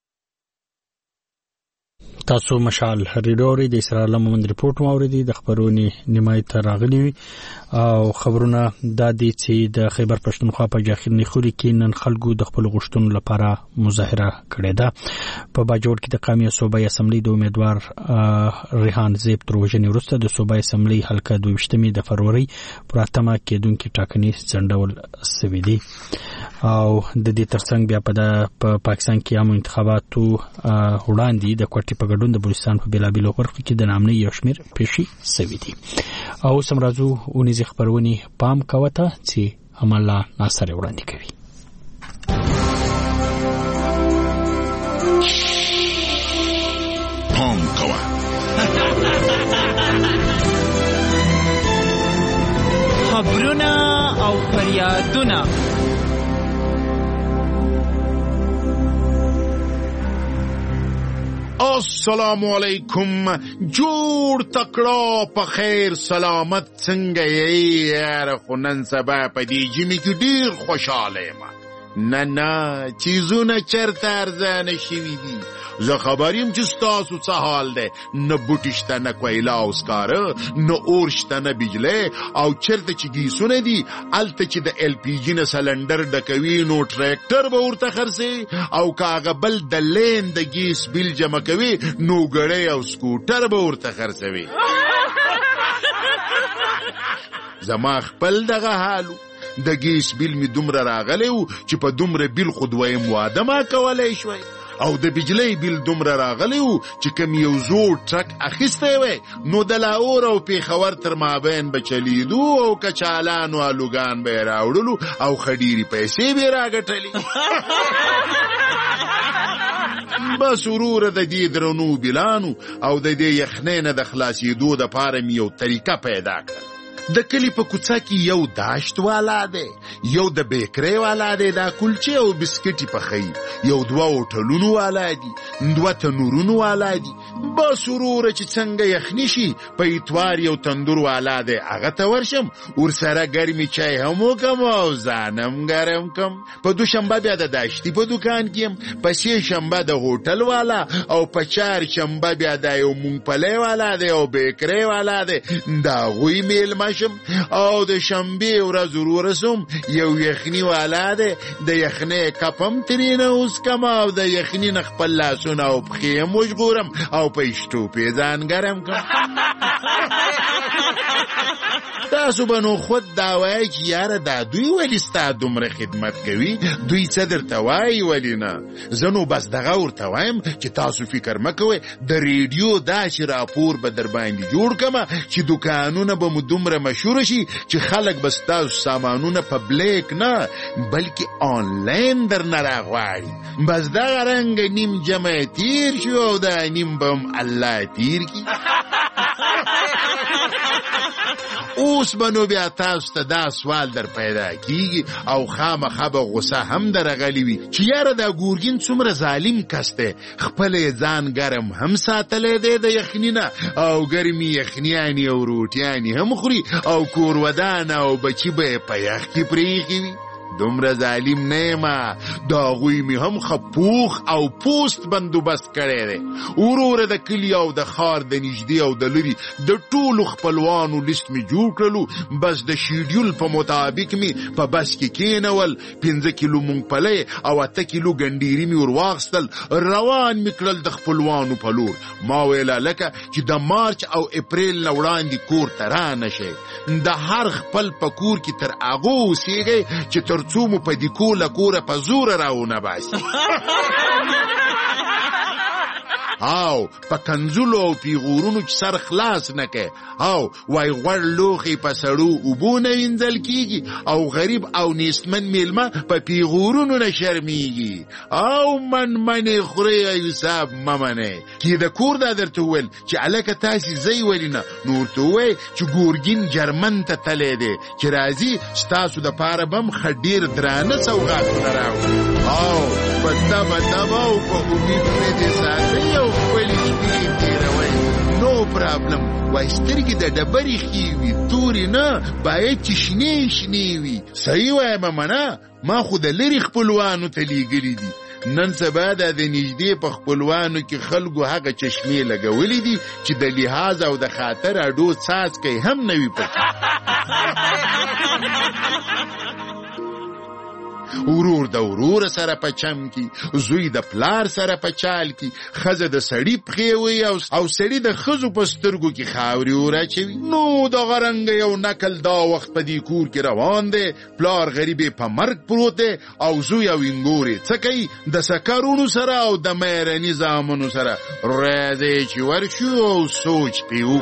تاسو مشال ریډوري د اسرائیل مومند ریپورت موریدي د خبرونی نیمای ته راغلي او خبرونه د دې چې د خیبر پښتونخوا په جاخرنی خوري کې نن خلکو د خپل غشتون لپاره مظاهره کړې ده. په باجوړ کې د قومي صوبایي اسمبلی د امیدوار ریحان زیب تر وژنې وروسته د صوبایي اسمبلی حلقه دویشتمې د فروری پر اتمه کېدونکې ټاکنې ځنډول سوي دي او د دې ترڅنګ بیا په پاکستان کې عام انتخاباتو وړاندې د کوټې په ګډون د بلوچستان په بېلابېلو برخو کې د نامنۍ یو شمېر پیښې سوي دي. او اوس هم راځو اونیزې خپرونې پام کوه ته چې امان الله ناصر وړاندې کوي. پام کوه خبرونه او فریادونه السلام علیکم. جوړ تکړه په خیر سلامت څنګه یې یاره؟ خو نن سبا په دې جمعې کې ډېر خوشحاله یم. نه نه چیزونه چېرته ارزانه شوي دي. زه خبر یم چې ستاسو څه حال دی. نه بوټي شته، نه کویله او سکاره، نه اور شته، نه بجلی، او چېرته چې ګیسونه دي هلته چې د ایل پي جي نه سلنډر ډکوي نو ټریکټر به ورته خرڅوي، او که هغه بل د لین د ګیس بیل جمع کوي نو ګړی او سکوټر به ورته خرڅوي. زما خپل دغه حالو د ګیس بیل می دومره راغلی و چې په دومره بیل خو دویم واده ما کولی شوی، او د بجلی بیل دومره راغلی و چې کوم یو زوړ ټرک اخیستی وی نو د لاهور او پېښور تر مابین به چلیدو، او کچالان او الوګان به یې راوړلو او خډیرې پیسې به یې راګټلې. بس وروره د دې درنو بیلانو او د دې یخنۍ نه د خلاصېدو دپاره مې یو طریقه پیدا کړه. د کلی په کوڅه کې یو داشت والا دی، یو د بیکرۍ والا دی، دا کلچې او بسکټې پخوي، یو دوه هوټلونو والا دي، دوه تنورونو والا دي. بس وروره چې څنګه یخني شي په اتوار یو تندور والا دی، هغه ته ورشم ورسره ګرمې چای هم وکم او ځان هم ګرم کم. په دوشنبه بیا د داشتي په دوکان کې یم، په سې شنبه د هوټل والا، او په چهار شنبه بیا د یو مونګپلۍ والا دی او بیکرۍ والا دی، د هغوی میلمه او د شنبې ورځ ورسوم یو یخني والا دی، د یخنۍ کپ هم ترېنه وڅکم او د یخني نه خپل لاسونه او پښې هم وژغورم او په اشټوپې ځان ګرم کړم. تاسو به نو خود دا وایئ چې یاره دا دوی ولې ستا دومره خدمت کوي؟ دوی څه درته وایي ولې نه؟ زه نو بس دغه ورته وایم چې تاسو فکر مه کوئ، د ریډیو داسې راپور به در باندې جوړ کړمه چې دوکانونه به مو دومره مشهوره شي چې خلک به ستاسو سامانونه په بلیک نه بلکې آنلاین درنه راغواړي. بس دغه رنګه نیم جمع تیر شو او دا نیم به هم الله تیر کړي. اوس به نو بیا تاسو ته دا سوال در پیدا کیږي او خامخا به غصه هم درغلی وي چې یاره دا ګورګین څومره ظالم کس دی، خپل یې ځان ګرم هم ساتلی دی د یخني نه، او ګرمې یخنیانې او روټیانې هم خوري، او کور ودان او بچي به یې په یخ کې پرېښي وي. دومره ظالم نه یمه، د هغوی مې هم خپوخ او پوست بندوبست کړی دی. وروره د کلي او د ښار د نږدې او د لرې د ټولو خپلوانو لیست مې جوړ کړلو. بس د شیډیول په مطابق مې په بس کې کېنول، پنځه کیلو مونګپلۍ او اته کیلو ګنډیري مې ور واخیستل، روان مې کړل د خپلوانو په لور. ما ویله لکه چې د مارچ او اپریل نه وړاندې کور ته رانه شئ، د هر خپل په کور کې تر هغو اوسېږئ چې تر څو مو په دیکو له کوره په زوره راونه باسي. او په کنزلو او پیغورونو چې سر خلاص نه کوي او وای غوړ لوخي په سړو اوبو نه وینځل کیږي او غریب او نیستمن میلمه په پیغورونو نه شرمیږي او من منې خوري یوسف ممنه کې د کور دا درته وویل چې الکه تاسې زی ولینه نور ته ووایي چې ګورګین جرمن ته تللی دی چې راځي ستاسو دپاره به م ښه ډېر درانه سوغاتونه راوړي او په دبه دبه او په امید مې دې ساتئ او خپلې شپې تېروئ نو پرابلم وای سترګې د ډبرې ښې وي تورې نه باید چې شنې شنې وي صحیح وایم منه ما خو د لرې خپلوانو ته لیږلي دي نن سبا دا د نږدې په خپلوانو کې خلکو هغه چشمې لګولې دي چې د لحاظ او د خاطر اډو څاڅکی هم نه وي پکې ورور د ورور سره په چم کی زوی د پلار سره په چال کی خزه د سړی پخې وي او او سړی د خزو په سترګو کې خاوري وراچوي نو د غرنګ یو نکل دا وخت په دې کور کې روان دی پلار غریبې په مرګ پروت دی او زوی او انګوري څه کوي د سکرونو سره او د مېرني زامنو سره راځي چې ورشو او سوچ پیو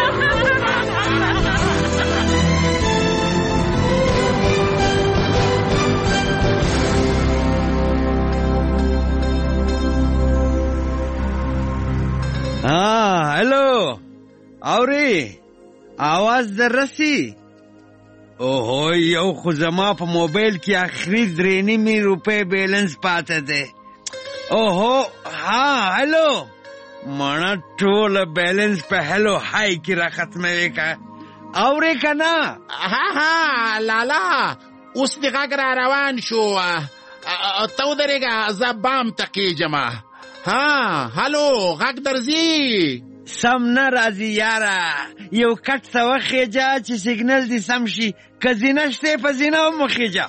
हाँ हेलो औरी आवाज در رسی اوهو یو خو زما په موبایل کې اخري درې نیمې روپۍ بیلنس پاته دی اوهو ها هلو مانا ټول بیلنس په هلو هاي کې را ختموي کا اورې که نه ها ها لالا اوس دې غږ را روان شو ته ودرېږه زه بام ته کېږم ها هلو غږ درځي سم نه راځي یاره یو کټ ته وخېجه چې سیګنل دې سم شي که زینه شتې په زینه هم وخېجه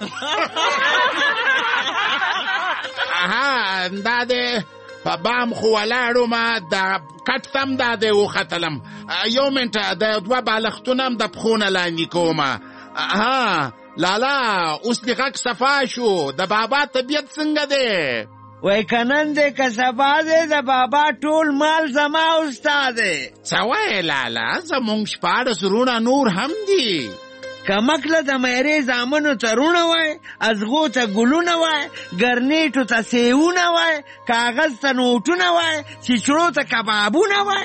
اها دا دې په بام خو ولاړو ما د کټ تم دا دې وختلم یو منټه د دوه بالښتونه هم د پښو نه لاندې کوم ها لالا اوس دې غږ صفا شو د بابا طبیعت څنګه دی وای کنن دې که سبا دې د بابا ټول مال زما او ستا دی څه وایې لالا زمونږ شپاړس وروڼه نور هم دي کمکله د میرې زامنو ته روڼه وای ازغو ته ګلونه وای ګرنیټو ته سیونه وای کاغذ ته نوټونه وای چیچړو ته کبابونه وای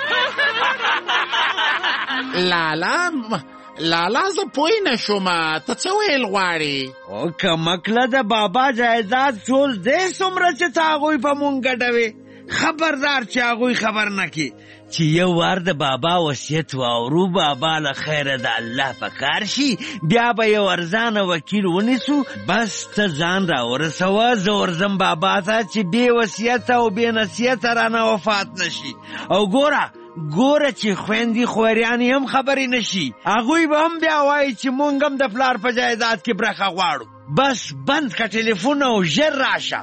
لالا لالا زه پوی نشوم ته څه ویل غواړې او کمکله د بابا جایداد ټول دی څومره چې ته هغوی په مونږ ګټوې خبردار چې هغوی خبر نه کړي چې یو وار د بابا وصیت واورو بابا له خیره د الله په کار شي بیا به یو ارزانه وکیل ونیسو بس ته ځان راورسوه زه ورځم بابا ته چې بې وصیته او بې نصیحته رانه وفات نشي او ګوره ګوره چې خویندې خوریانې هم خبرې نشي هغوی به هم بیا وایي چې مونږ هم د پلار په جایداد کې برخه غواړو بس بند که ټلیفون او ژر راشه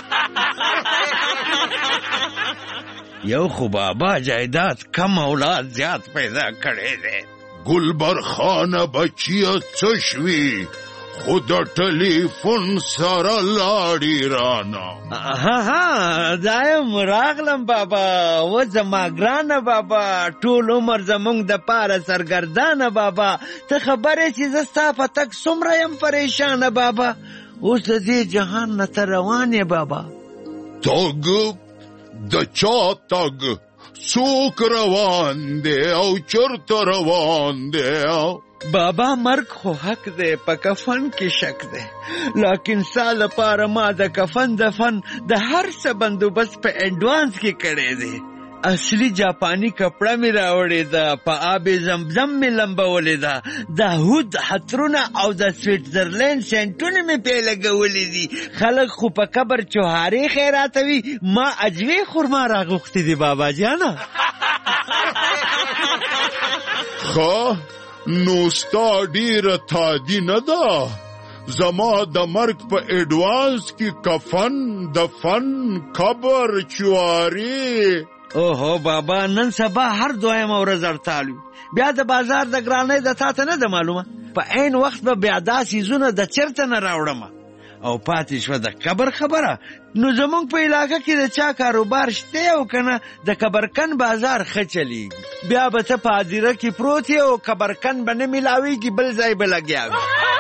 یو خو بابا جایداد کم اولاد زیات پیدا کړی دی ګلبر خانه بچیه څه شوي خو د ټلیفون سره لاړې رانه ها ها دا یم راغلم بابا و زما ګرانه بابا ټول عمر زمونږ دپاره سرګردانه بابا ته خبرې چې زه ستا په تګ څومره یم پریشانه بابا اوس د دې جهان نه ته روان یې بابا تګ د چا تګ څوک روان دی او چرته روان دی بابا مرګ خو حق دی په کفن کې شک دی لیکن ستا لپاره ما د کفن دفن د هر څه بندوبست په اډوانس کې کړی دی اصلي جاپاني کپړه مې راوړې ده په آب زمزم مې لمبولې ده د هود حترونه او د سویټزرلینډ سینټونه مې پې لګولې دي خلک خو په قبر چوهارې خیراتوي ما اجوې خرما راغوښتې دي بابا جانه ښه نو ستا ډیره تادي نه ده زما د مرګ په اډوانس کې کفن دفن قبر چواري اوهو بابا نن سبا هر دویمه ورځ هړتال وي بیا د بازار د ګرانۍ د تا ته نه ده معلومه په عین وخت به بیا دا څیزونه د چېرته نه راوړمه او پاتې شوه د قبر خبره. نو زمونږ په علاقه کې د چا کاروبار شته او کنه د قبرکن بازار ښه چلیږي، بیا به ته په هدیره کې پروت یې او قبرکن به نه میلاویږي، بل ځای به لګیا وي.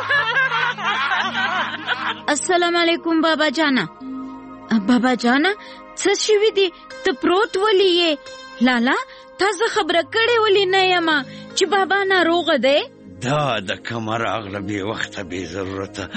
السلام علیکم بابا جانا. بابا جانا څه شوي دي؟ ته پروت ولې یې؟ لالا تا زه خبره کړې ولې نه یمه چې بابا ناروغه دی؟ دا د کومه راغله بې وخته بې ضرورته.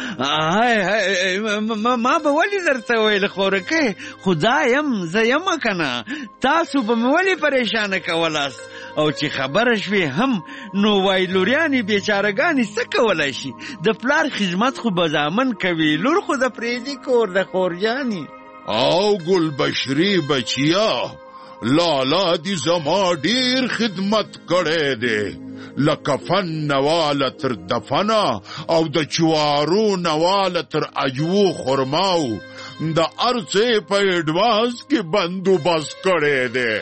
ما به ولې درته ویل خورکۍ، خو دا یم زه یمه که نه، تاسو به مې ولې پریشانه کولاست؟ او چې خبره شوې هم نو وای لوریانې بیچارهګانې څه کولی شي؟ د پلار خدمت خو به زامن کوي، لور خو د پرېدي کور د خورجانې. او ګل بشري بچیا، لالا دی زما ډیر خدمت کړی دی، لکه فن نواله تر دفنه او د چوارو نواله تر اجوو خرماو د ارڅې په ایډوانس کې بندوبست کړی دی.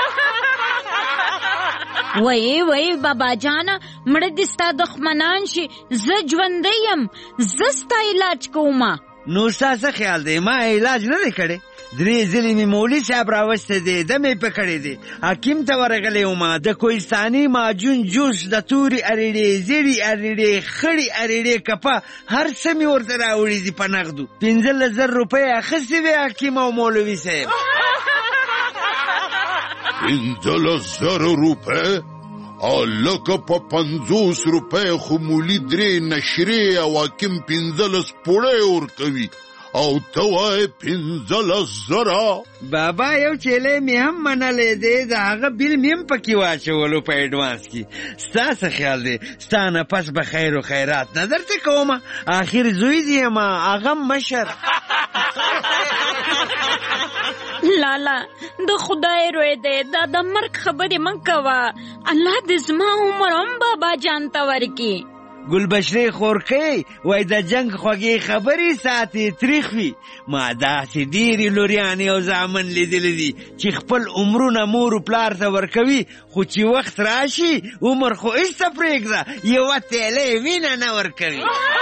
وای وای بابا جانا مړه دې ستا دښمنان شي، زه ژوندی یم، زه ستا علاج کومه. نو ستا څه خیال دی ما علاج نه دی کړی؟ درې ځلې مې مولي صاحب راوستی دی، دم یې په کړی دی، حکیم ته ورغلی وم، د کوهستاني ماجون جوس، د تورې اریړې، زیړې اریړې، خړې اریړې کپه، هر څه مې ورته راوړي دي په نغدو. پنځلس زر روپۍ اخیستې وې حکیم او مولوي صاحب. پنځلس زره روپۍ؟ لکه په پنځوس روپۍ خو مولي درې نشرې او حکیم پنځلس پوړۍ ورکوي او ته وایې پنځلس زره؟ بابا یو چیلی مې هم منلی دی، د هغه بیل مې هم پکې واچولو په ایډوانس کې. ستا څه خیال دی؟ ستا نه پس به خیر و خیرات نه درته کومه، آخر زوی دی یم، هغه مشر. لالا د خدای روی دی، دا د مرګ خبرې مه کوه، الله دې زما عمر هم بابا جان ته ورکړي. ګلبشرې خورکۍ وای د جنګ خوږې خبرې ساتي تریخ وي. ما داسې ډېرې لوریانې او زامن لیدلی دي چې خپل عمرونه مور پلار ته ورکوي، خو چې وخت راشي عمر خو ایسته پرېږده، یوه تیلی وینه نه ورکوي.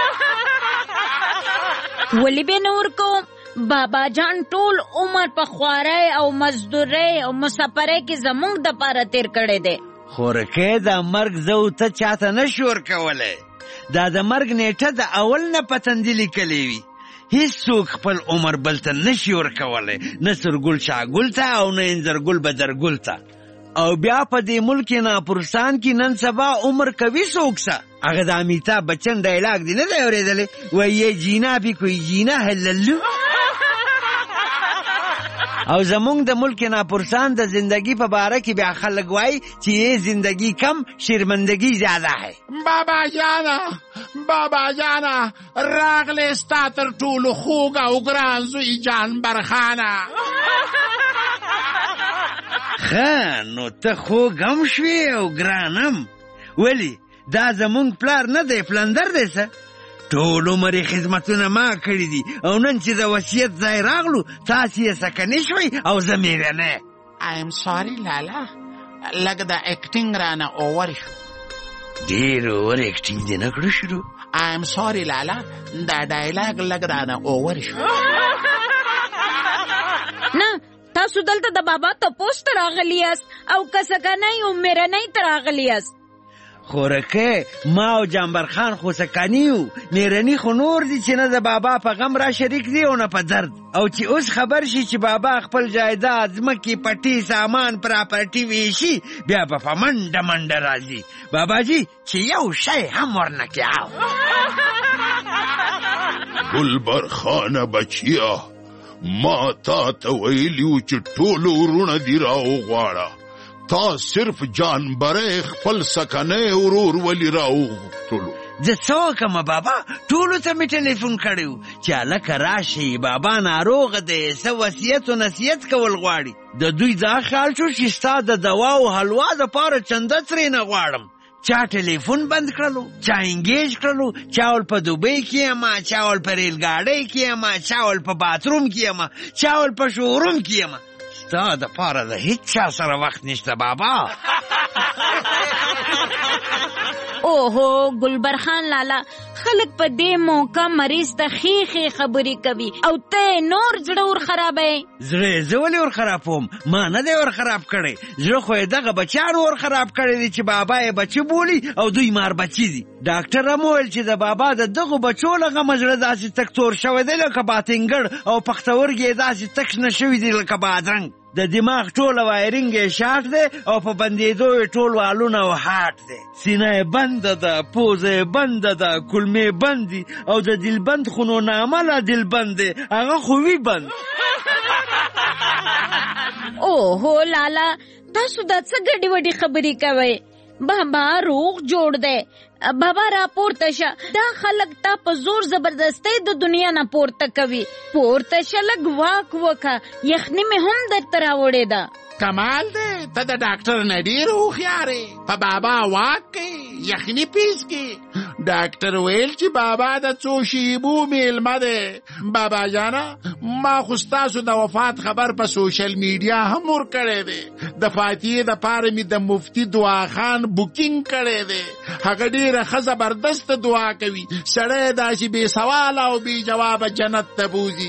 ولې به نه ورکوم؟ بابا جان ټول عمر په خوارۍ او مزدورۍ او مسافرۍ کې زموږ دپاره تیر کړی دی. خورکۍ د مرګ زه او ته چاته نشي ورکولی، دا د مرګ نیټه د اول نه په تندي لیکلې وي. هیڅوک خپل عمر بل ته نشي ورکولی، نه سرګل شاګل ته او نه انځرګل بدرګل ته. او بیا په دې ملک ناپرسان کې نن سبا عمر کوي څوک څه. هغه د امیتاب بچن ډایلاګ دی نه دی اورېدلی؟ وایي یې جینا بھی کوئی جینا ہے للو. او زمونږ د ملک ناپرسان د زندگی په باره کې بیا خلک وایي چې یې زندگی کم شرمندگی زیاده ہے. بابا جانا بابا جانا راغلی ستا تر ټولو خوږ او ګران زوی جان برخانه. ښه نو ته خوږ هم شوې او ګرانم. ولې دا زمونږ پلار نه دی، پلندر دی څه؟ ټول عمر یې خدمتونه ما کړي دي او نن چې د وصیت ځای راغلو تاسې یې سکنې شوئ او زه میرنی. ایم ساري لالا، لږ د اکټینګ رانه اوور شو. ډېر اوور اکټینګ دې نه کړو شروع؟ ایم ساري لالا، دا ډایلاګ لږ رانه اوور شو. نه تاسو دلته د بابا تپوس ته راغلی یاست او که سکنۍ او میرنۍ ته راغلی یاست. خورکه ما او جانبر خان خو سکانیو، میرنی خو نور دي چې نه د بابا په غم را شریک دی او نه په درد. او چې اوس خبر شي چې بابا خپل جایداد ځمکې پټي سامان پراپرټي ویشي بیا به په منډه منډه راځي بابا جی چې یو شی هم ورنه کیاو. ګلبر خانه بچیا، ما تا ته ویلیو چې ټول ورونه دي راوغواړه، تا صرف جانبره خپل سکنه ورور ولی راوغتلو. زه څه وکړم بابا؟ ټولو ته مې ټلیفون کړی و چې هلکه راشي بابا ناروغه دی، څه وصیت و نصیحت کول غواړي. د دوی دا خیال شو چې ستا د دوا او حلوا دپاره چنده ترېنه غواړم. چا ټلیفون بند کړلو، چا انګیج کړلو، چا ول په دوبۍ کې یم، چا ول په ریل ګاډۍ کې یم، چا ول په باتروم کې یم، چا ول په شوروم کې یم. ستا دپاره د هیڅ چا سره وخت نشته بابا. اوهو ګلبر خان لالا خلک په دې موقع مریض ته خېخې خبرې کوي او ته نور زړه ور خرابې. زړه زه ولې ور خرابوم؟ ما نه دی ور خراب کړی. زړه خو یې دغه بچیانو ور خراب کړی دی چې بابا یې بچي بولي او دوی مار بچي دي. ډاکټر هم وویل چې د بابا د دغو بچو له غمه زړه داسې تک تور شوی دی لکه باتنګړ او پښتورګي یې داسې تک شنه شوي دي لکه بادرنګ. د دماغ ټوله وایرنګ یې شارټ دی او په بندېدو یې ټول والونه او هارټ دی. سینه یې بنده ده، پوزه یې بنده ده، کلمې بند دي او د دلبند خونو نه عمله دلبند دی، هغه خو وي بند. اوهو لالا تاسو دا څه ګډې وډې خبرې کوئ؟ بابا روغ جوړ دی. بابا را پورته شه. دا خلک تا په زور زبردستی د دنیا نه پورته کوي. پورته شه لږ واک وکه، یخني مې هم درته راوړې ده. کمال دی، ته د ډاکټر نه ډېر هوښیار یې. په بابا واک کوي، یخني پیس کوي. ډاکټر ویل چې بابا د څو شیبو میلمه دی. بابا جانا ما خو ستاسو د وفات خبر په سوشل میډیا هم ورکړی دی. د فاتحې دپاره مې د مفتي دعاخان بوکینګ کړی دی. هغه ډېره ښه زبردست دعا کوي. سړی داسې بې سواله او بې جوابه جنت ته بوځي.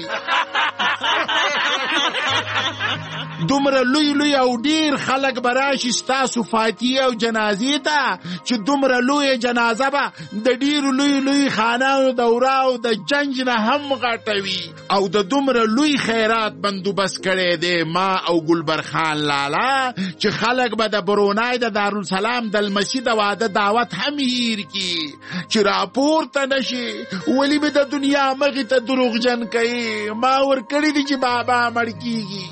دومره لوی لوی او ډیر خلک به راشي ستاسو فاتحې او جنازې ته چې دومره لویه جنازه به د ډیرو لوی لوی خانانو د وراو د جنج نه هم غټه وي او د دومره لوی خیرات بندوبست کړی دی ما او ګلبر خان لالا چې خلک به د برونای د دارالسلام د لمسي د واده دعوت هم هیر کي چې راپورته نشي. ولې به د دنیا مخې ته دروغجن کوي؟ ما ورکړي دي چې بابا مړ کیږي.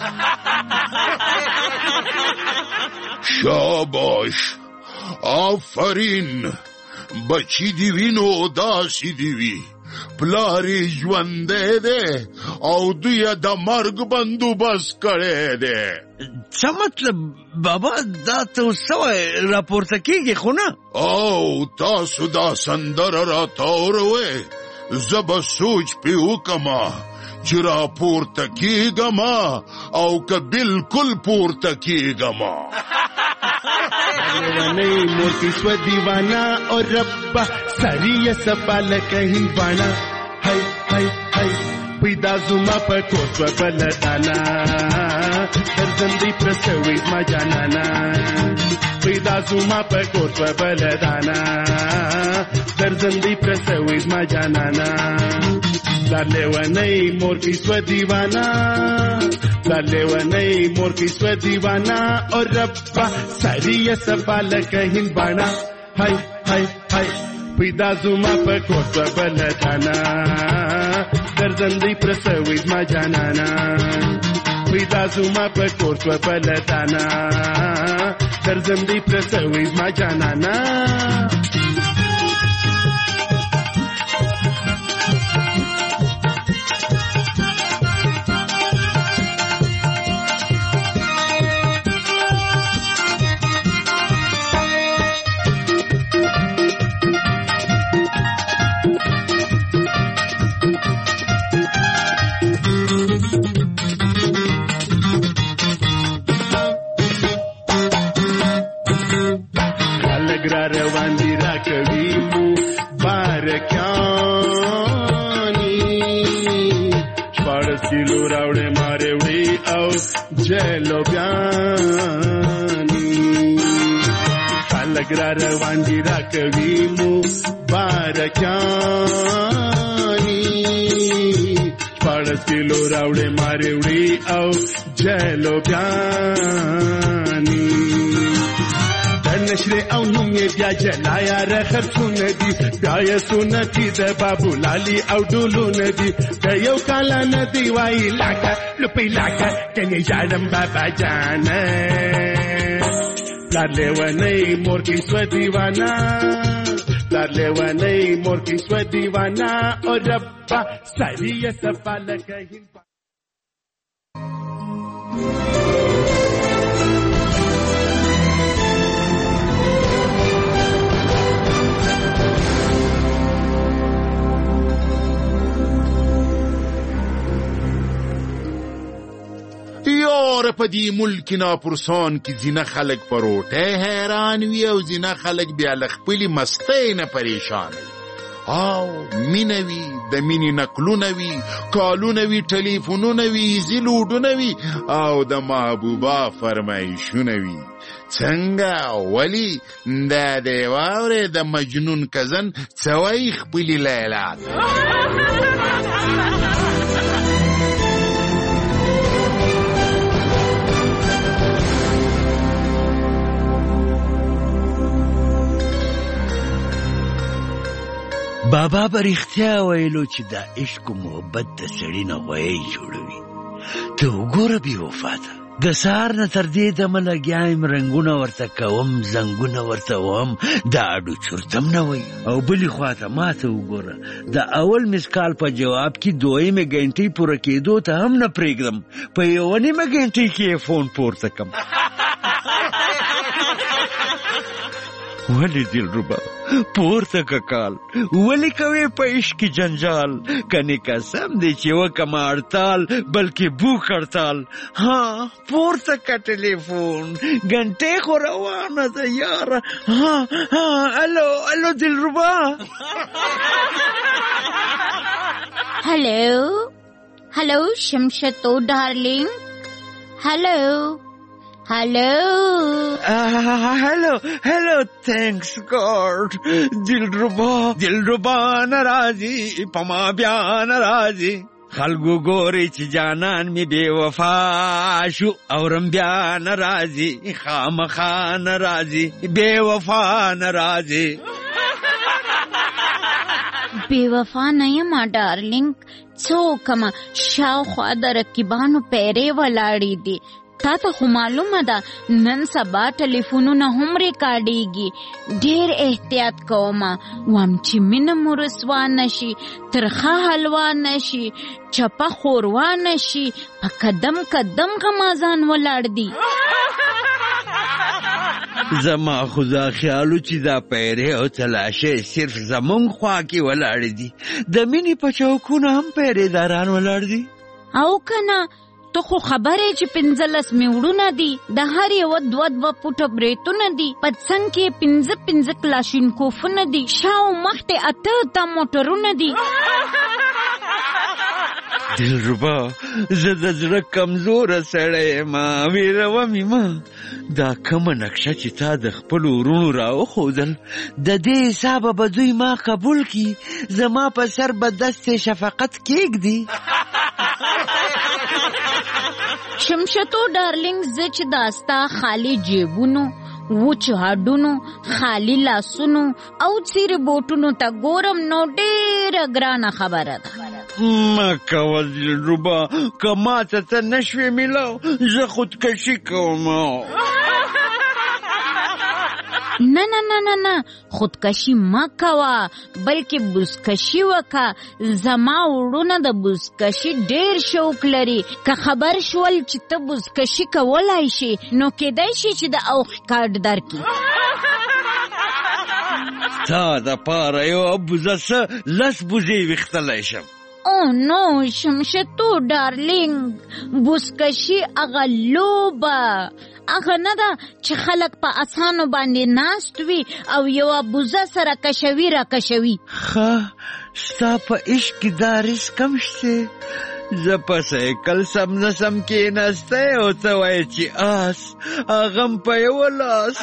شاباش، آفرین، بچی دی وی نو داسی دی وی، پلاری ژوندی دی او دوی د مرګ بندوبست کړی دی. څه مطلب بابا؟ دا ته څه وایې راپورته کېږي خو نه؟ او تاسو دا سندره راته واوروئ، زه به سوچ پې وکړمه چې راپورته کېږمه او که بلکل پورته کېږمه. لیونی مور کی سو دیوانا اور ربا سری سپال کہیں بانا ہائی ہائی ہائی پیدا زما پر کوٹ بلدانا درزندی پرسوی ما جانانا پیدا زما پر کوٹ بلدانا درزندی پرسوی ما جانانا. دا لیونی مور کی سو دیوانا، دا لیونی مور کی سو دیوانا اور ربا سری سپال کہیں بانا ہائی ہائی ہائی پیدا زما پر کوٹ بلدانا درزندی پرسوی ما جانانا پیدا زما پر کوٹ بلدانا درزندی پرسوی ما جانانا. روان دی را کوي مو بارکانی شپاړس کیلو راوړې مارې وړي او جلو بیانی خلک را روان دی را کوي مو بارکانی شپاړس کیلو راوړې مارې وړي او جلو بیانی نشره او نوم یې بیا جلایا رخر سنتی بیا یې سنتی د بابو لالی او ډولو ندی د یو کالا ندی وای لاکا لپی لاکا کني جانم بابا جان پلار لیونی مور کی سو دیوانا پلار لیونی مور کی سو دیوانا او ربا سری سپال کہیں. یو ګوره په دې ملک ناپرسان کې ځینه خلک په روټۍ حیران وي او ځینه خلک بیا له خپلې مستۍ نه پریشان وي او مینه وي د مینې نقلونه وي کالونه وي ټلیفونونه وي ایزي لوډونه وي او د محبوبه فرمایشونه وي څنګه ولې دا دی واورې د مجنون کزن څه وایي خپلې لیلا بابا به رښتیا ویلو چې دا عشق و محبت د سړي نه غویی جوړوي ته وګوره بې وفا ته د سهار نه تر دې دمه لګیا یم رنګونه ورته کوم زنګونه ورته وهم د اډو چورتم نه وایي او بلې خواته ما ته وګوره د اول مسکال په جواب کې دویمې ګنټۍ پوره کېدو ته هم نه پرېږدم په یوه نیمه ګنټۍ کې یې فون پورته کړم ولی دلربا پورته که کال ولی کوي په عشق کې جنجال کني قسم دی چې وکم اړتال بلکې بوک اړتال ها پورته که ټلیفون ګنټې خو روانه ده یاره ها ها الو الو دلربا هلو هلو شمشتو ډارلینګ هلو Hello. Uh, hello, hello, thanks God. Dilruba, Dilruba narazi, pama bya narazi. خلقو گوری چی جانان می بے وفا شو اورم بیا نرازی خام خان نرازی بے وفا نرازی بے وفا نیم ډارلینګ څوکما شاوخوا د رقیبانو پیرې ولاړې دي تا ته خو معلومه ده نن سبا ټلیفونونه هم ریکارډیږي ډېر احتیاط کومه وام چې مینه مو رسوا نشي ترخه حلوا نشي چپه خوروا نشي په قدم قدم غمازان ولاړ دي زما خدا خیالو چې دا پیرې او تلاشه صرف زمونږ خوا کې ولاړ دي د مینې په چوکونه هم پیرېداران ولاړ دي او کنه تو خو خبره چې پنځلس میوړونه دي د هر یو دوه دوه فوټه بریتونه دي په څنګ کې پنځه پنځه کلاشینکوفونه دي شاو مخته اته اته موټرونه دي دلربا زه د زړه کمزوره سړی یم ویروه مې مه دا کومه نقشه چې تا د خپلو وروڼو راوښودل د دې حسابه به دوی ما قبول کړي زما په سر به دستې شفقت کېږدي شمشتو ډارلینګ زه چې داستا خالی جیبونو وچ هډونو خالی لاسونو او څیرې بوټونو ته ګورم نو ډېره ګرانه خبره ده مه کوه دلربا که ماته ته نشوې میلاو زه خودکشي کوم نه نه نه نه نه خودکشي مه کوه بلکې بوزکشي وکه زما وروڼه د بوزکشي ډېر شوق لري که خبر شول چې ته بوزکشي کولی شي نو کیدای شي چې د اوښ کارډ درکړي ستا دپاره یوه بوزه څه لس بوزې ویښتلی شم او نو شمشتو ډارلینګ بوزکشي هغه لوبه هغه نه ده چې خلک په اسانو باندې ناست وي او یوه بوزه سره کشوي را کشوي ښه ستا په عشق کې دا رزق هم شته زه په سایکل سم نه سم کېناستی او ته وایې چې آس هغه هم په یوه لاس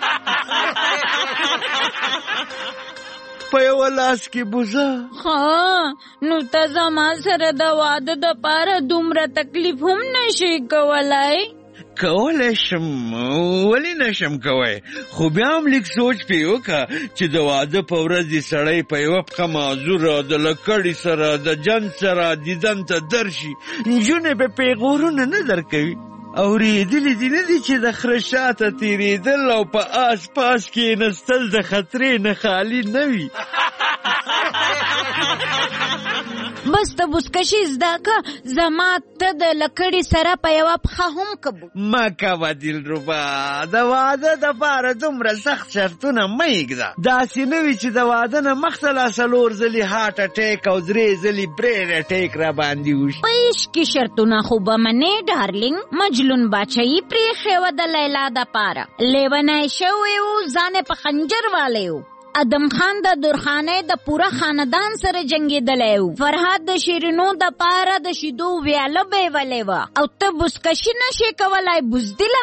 په یوه لاس کې بوزه ښه نو ته زما سره د واده دپاره دومره تکلیف هم نشي کولی کولی شم ولې نشم کوی خو بیا هم لیک سوچ پې وکړه چې د واده په ورځ دې سړی په یوه پښه معذوره د لکړې سره د جنګ سره دیدن ته درشي نجونې به پیغورونه نه درکوي اورېدلي دي نه دي چې د خره شاته تېرېدل او په آس پاس کېنستل د خطرې نه خالي نه وي بس ته بوسکشي زده که زما ته د لکړې سره په یوه پښه هم کبو مه کوه دلربا د واده دپاره دومره سخت شرطونه مه ایږده داسې نه وي چې د واده نه مخته لا څلور ځلې هارټ اټیک او درې ځلې برین اټیک را باندې وشي په عشق کې شرطونه خو به منې ډارلینګ مجلون باچایي پرېښې وه د لیلا دپاره لیونی شوی و ځان یې په خنجر والی و ادم خان د درخانۍ د پوره خاندان سره جنګېدلی و فرهاد د شیرینو دپاره د شیدو ویاله بیولې وه او ته بوسکشي نشې کولی بزدله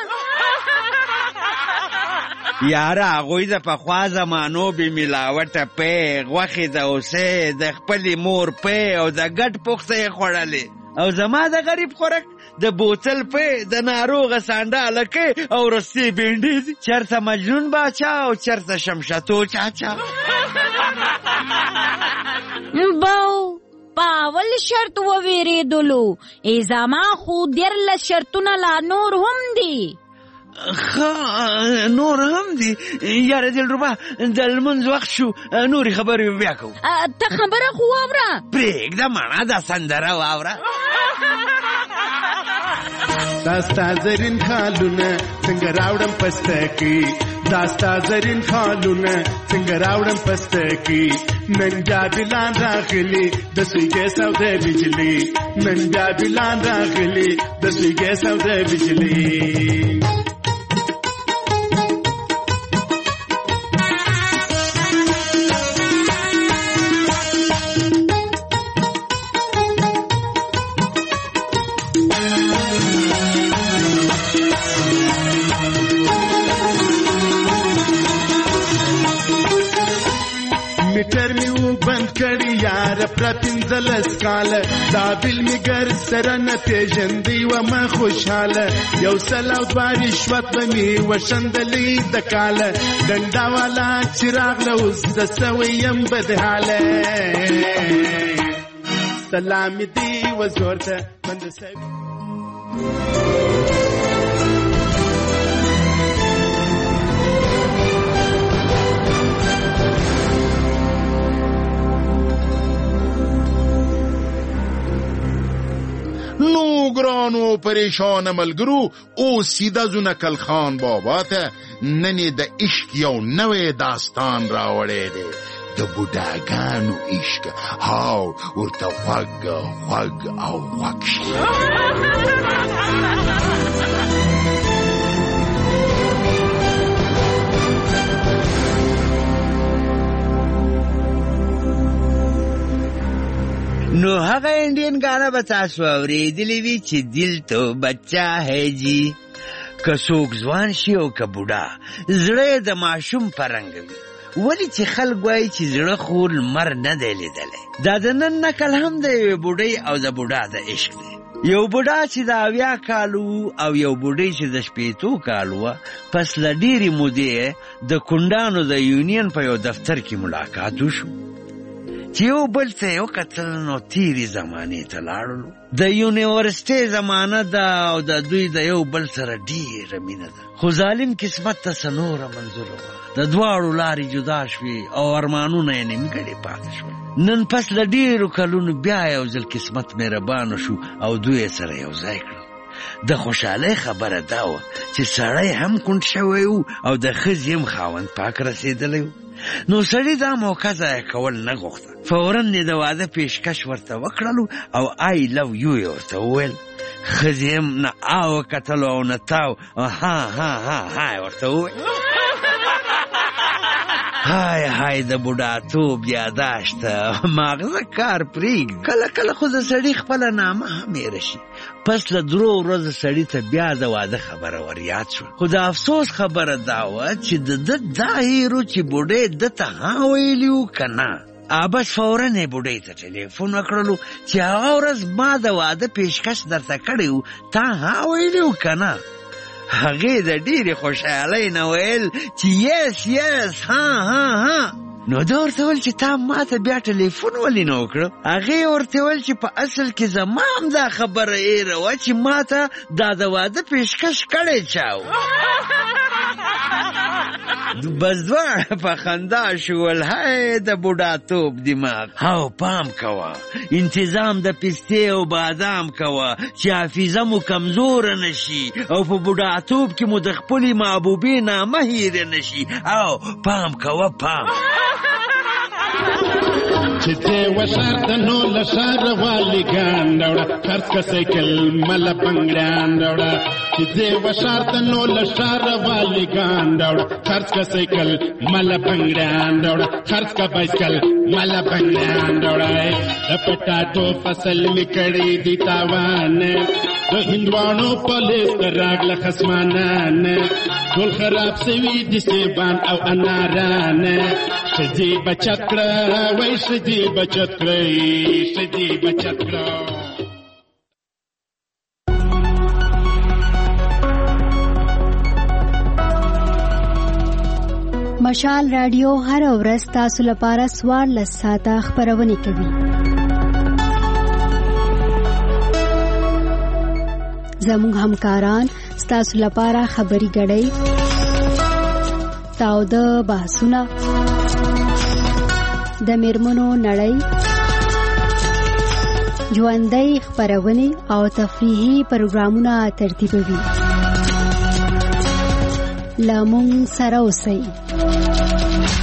یاره هغوی د پخوا زمانو بې ملاوټه پی غوښې د اوسې د خپلې مور پی او د ګډ پوخته یې خوړلې او زما د غریب خوراک د بوتل پی د ناروغه سانډه هلکې او رستې بینډې دي چېرته مجنون باچا او چېرته شمشتو چاچا باو په اول شرط وویرېدلو ای زما خو دیارلس شرطونه لا نور هم دي ښه نور هم دي یاره دلربا د لمونځ وخت شو نورې خبرې بیا کوو ته خبره خو واوره پرېږده مانا دا سندره واوره داستا زرین خالونه څنګه راوړم پستکی داستا زرین خالونه څنګه راوړم پستکی نن بیا بلان راغلی د سویګې سوده بجلی نن بیا بلان راغلی د سویګې سوده بجلی میټر میو بند کړی یار پر پنځلس کاله دا بل می ګر سره نه پیژندې و ما خوشاله یو سلاو دوه رشوت به می وشندلې د کاله ډنډا والا چراغ له اوس د سویم بدحاله سلام دی وزورته بند سوي نو ګرانو پریشان ملګرو او سیده زونه کل خان بابا ته ننې د عشق یو نوې داستان راوړی دی د بوډاګانو عشق هاو ورته خوږ خوږ او خوږ شي نو هغه انډین गाना به تاسو اورېدلی وي چې دل تو بچا ہے جی که څوک ځوان شي او که بوډا زړه د ماشوم په رنګ وي ولې چې خلک وایي چې زړه خو لمر نه دی لیدلی دا د نن نکل هم د یوې بوډۍ او د بوډا د عشق دی یو بوډا چې د اویا کالو او یو بوډۍ چې د شپېتو کالو وه پس له ډېرې مودې د کونډانو د یونین په یو دفتر کې ملاقات وشو چې یو بل ته یې وکتل نو تېرې زمانې ته لاړلو د یونیورسټۍ زمانه ده او د دوی د یو بل سره ډېره مینه ده خو ظالم قسمت ته څه نوره منظوره وه د دواړو لارې جدا شوې او ارمانونه یې نیمګړې پاتې شول نن پس له ډېرو کلونو بیا یو ځل قسمت مهربانه شو او دوی یې سره یو ځای کړل د خوشحالۍ خبره دا وه چې سړی هم کونډ شوی و او د ښځې هم خاوند پاک رسېدلی و نو سړي دا موقع ضایع کول نه غوښته فورا یې د واده پیشکش ورته وکړلو او آی لو یو یې ورته وویل ښځې هم نه آ وکتلو او نه تاو ها ها ها ها یې ورته وویل های های د بوډاتوب یاداشت ماغزه کار پرېږدي کله کله خو د سړي خپله نامه هم هېره شي پس له درو ورځو سړي ته بیا د واده خبره ور یاد شوه خو د افسوس خبره دا وه چې د ده دا هیرو چې بوډۍ ده ته ها ویلي وو که نه ابس فورا یې بوډۍ ته ټلیفون وکړلو چې هغه ورځ ما د واده پیشکش درته کړی و تا ها ویلي وو که نه هغې د ډېرې خوشحالۍ نه ویل چې یس یس ها ها ها نو دا ورته ویل چې تا ما ته بیا ټلیفون ولې نه وکړه هغې ورته ویل چې په اصل کې زما هم دا خبره هېره وه چې ما ته دا د واده پیشکش کړی چا و بس دواړه په خندا شول. هی د بوډاتوب دماغ. او پام کوه انتظام د پستې او بادام کوه چې حافظه مو کمزوره نشي او په بوډاتوب کې مو د خپلې محبوبې نامه هیره نشي. او پام کوه پام. چې دې وشار د نو لشار والی ګان راوړه خرڅ کا سایکل مل بنګړان راوړه. چې دې وشار د نو لشار والی ګان راوړه خرڅ کا سایکل مل بنګړان راوړه. خرڅ کا بایسکل مل بنګړان راوړه. د پټاټو فصل می کړي دي تاوان د هندوانو پولیس راغله خصمانان ټول خراب سوي دي سیبان او اناران. شدی بچت کړه وای شدی بچت کړه شدی بچت کړه. مشال رادیو هر ورځ تاسو لپاره څوارلس ساعته خپرونه کوي. زموږ همکاران ستاسو لپاره خبري غړي تاوده بحثونه د میرمنو نړۍ ژوندۍ خپرونې او تفریحي پروګرامونه ترتیبوي. لمون سره اوسئ.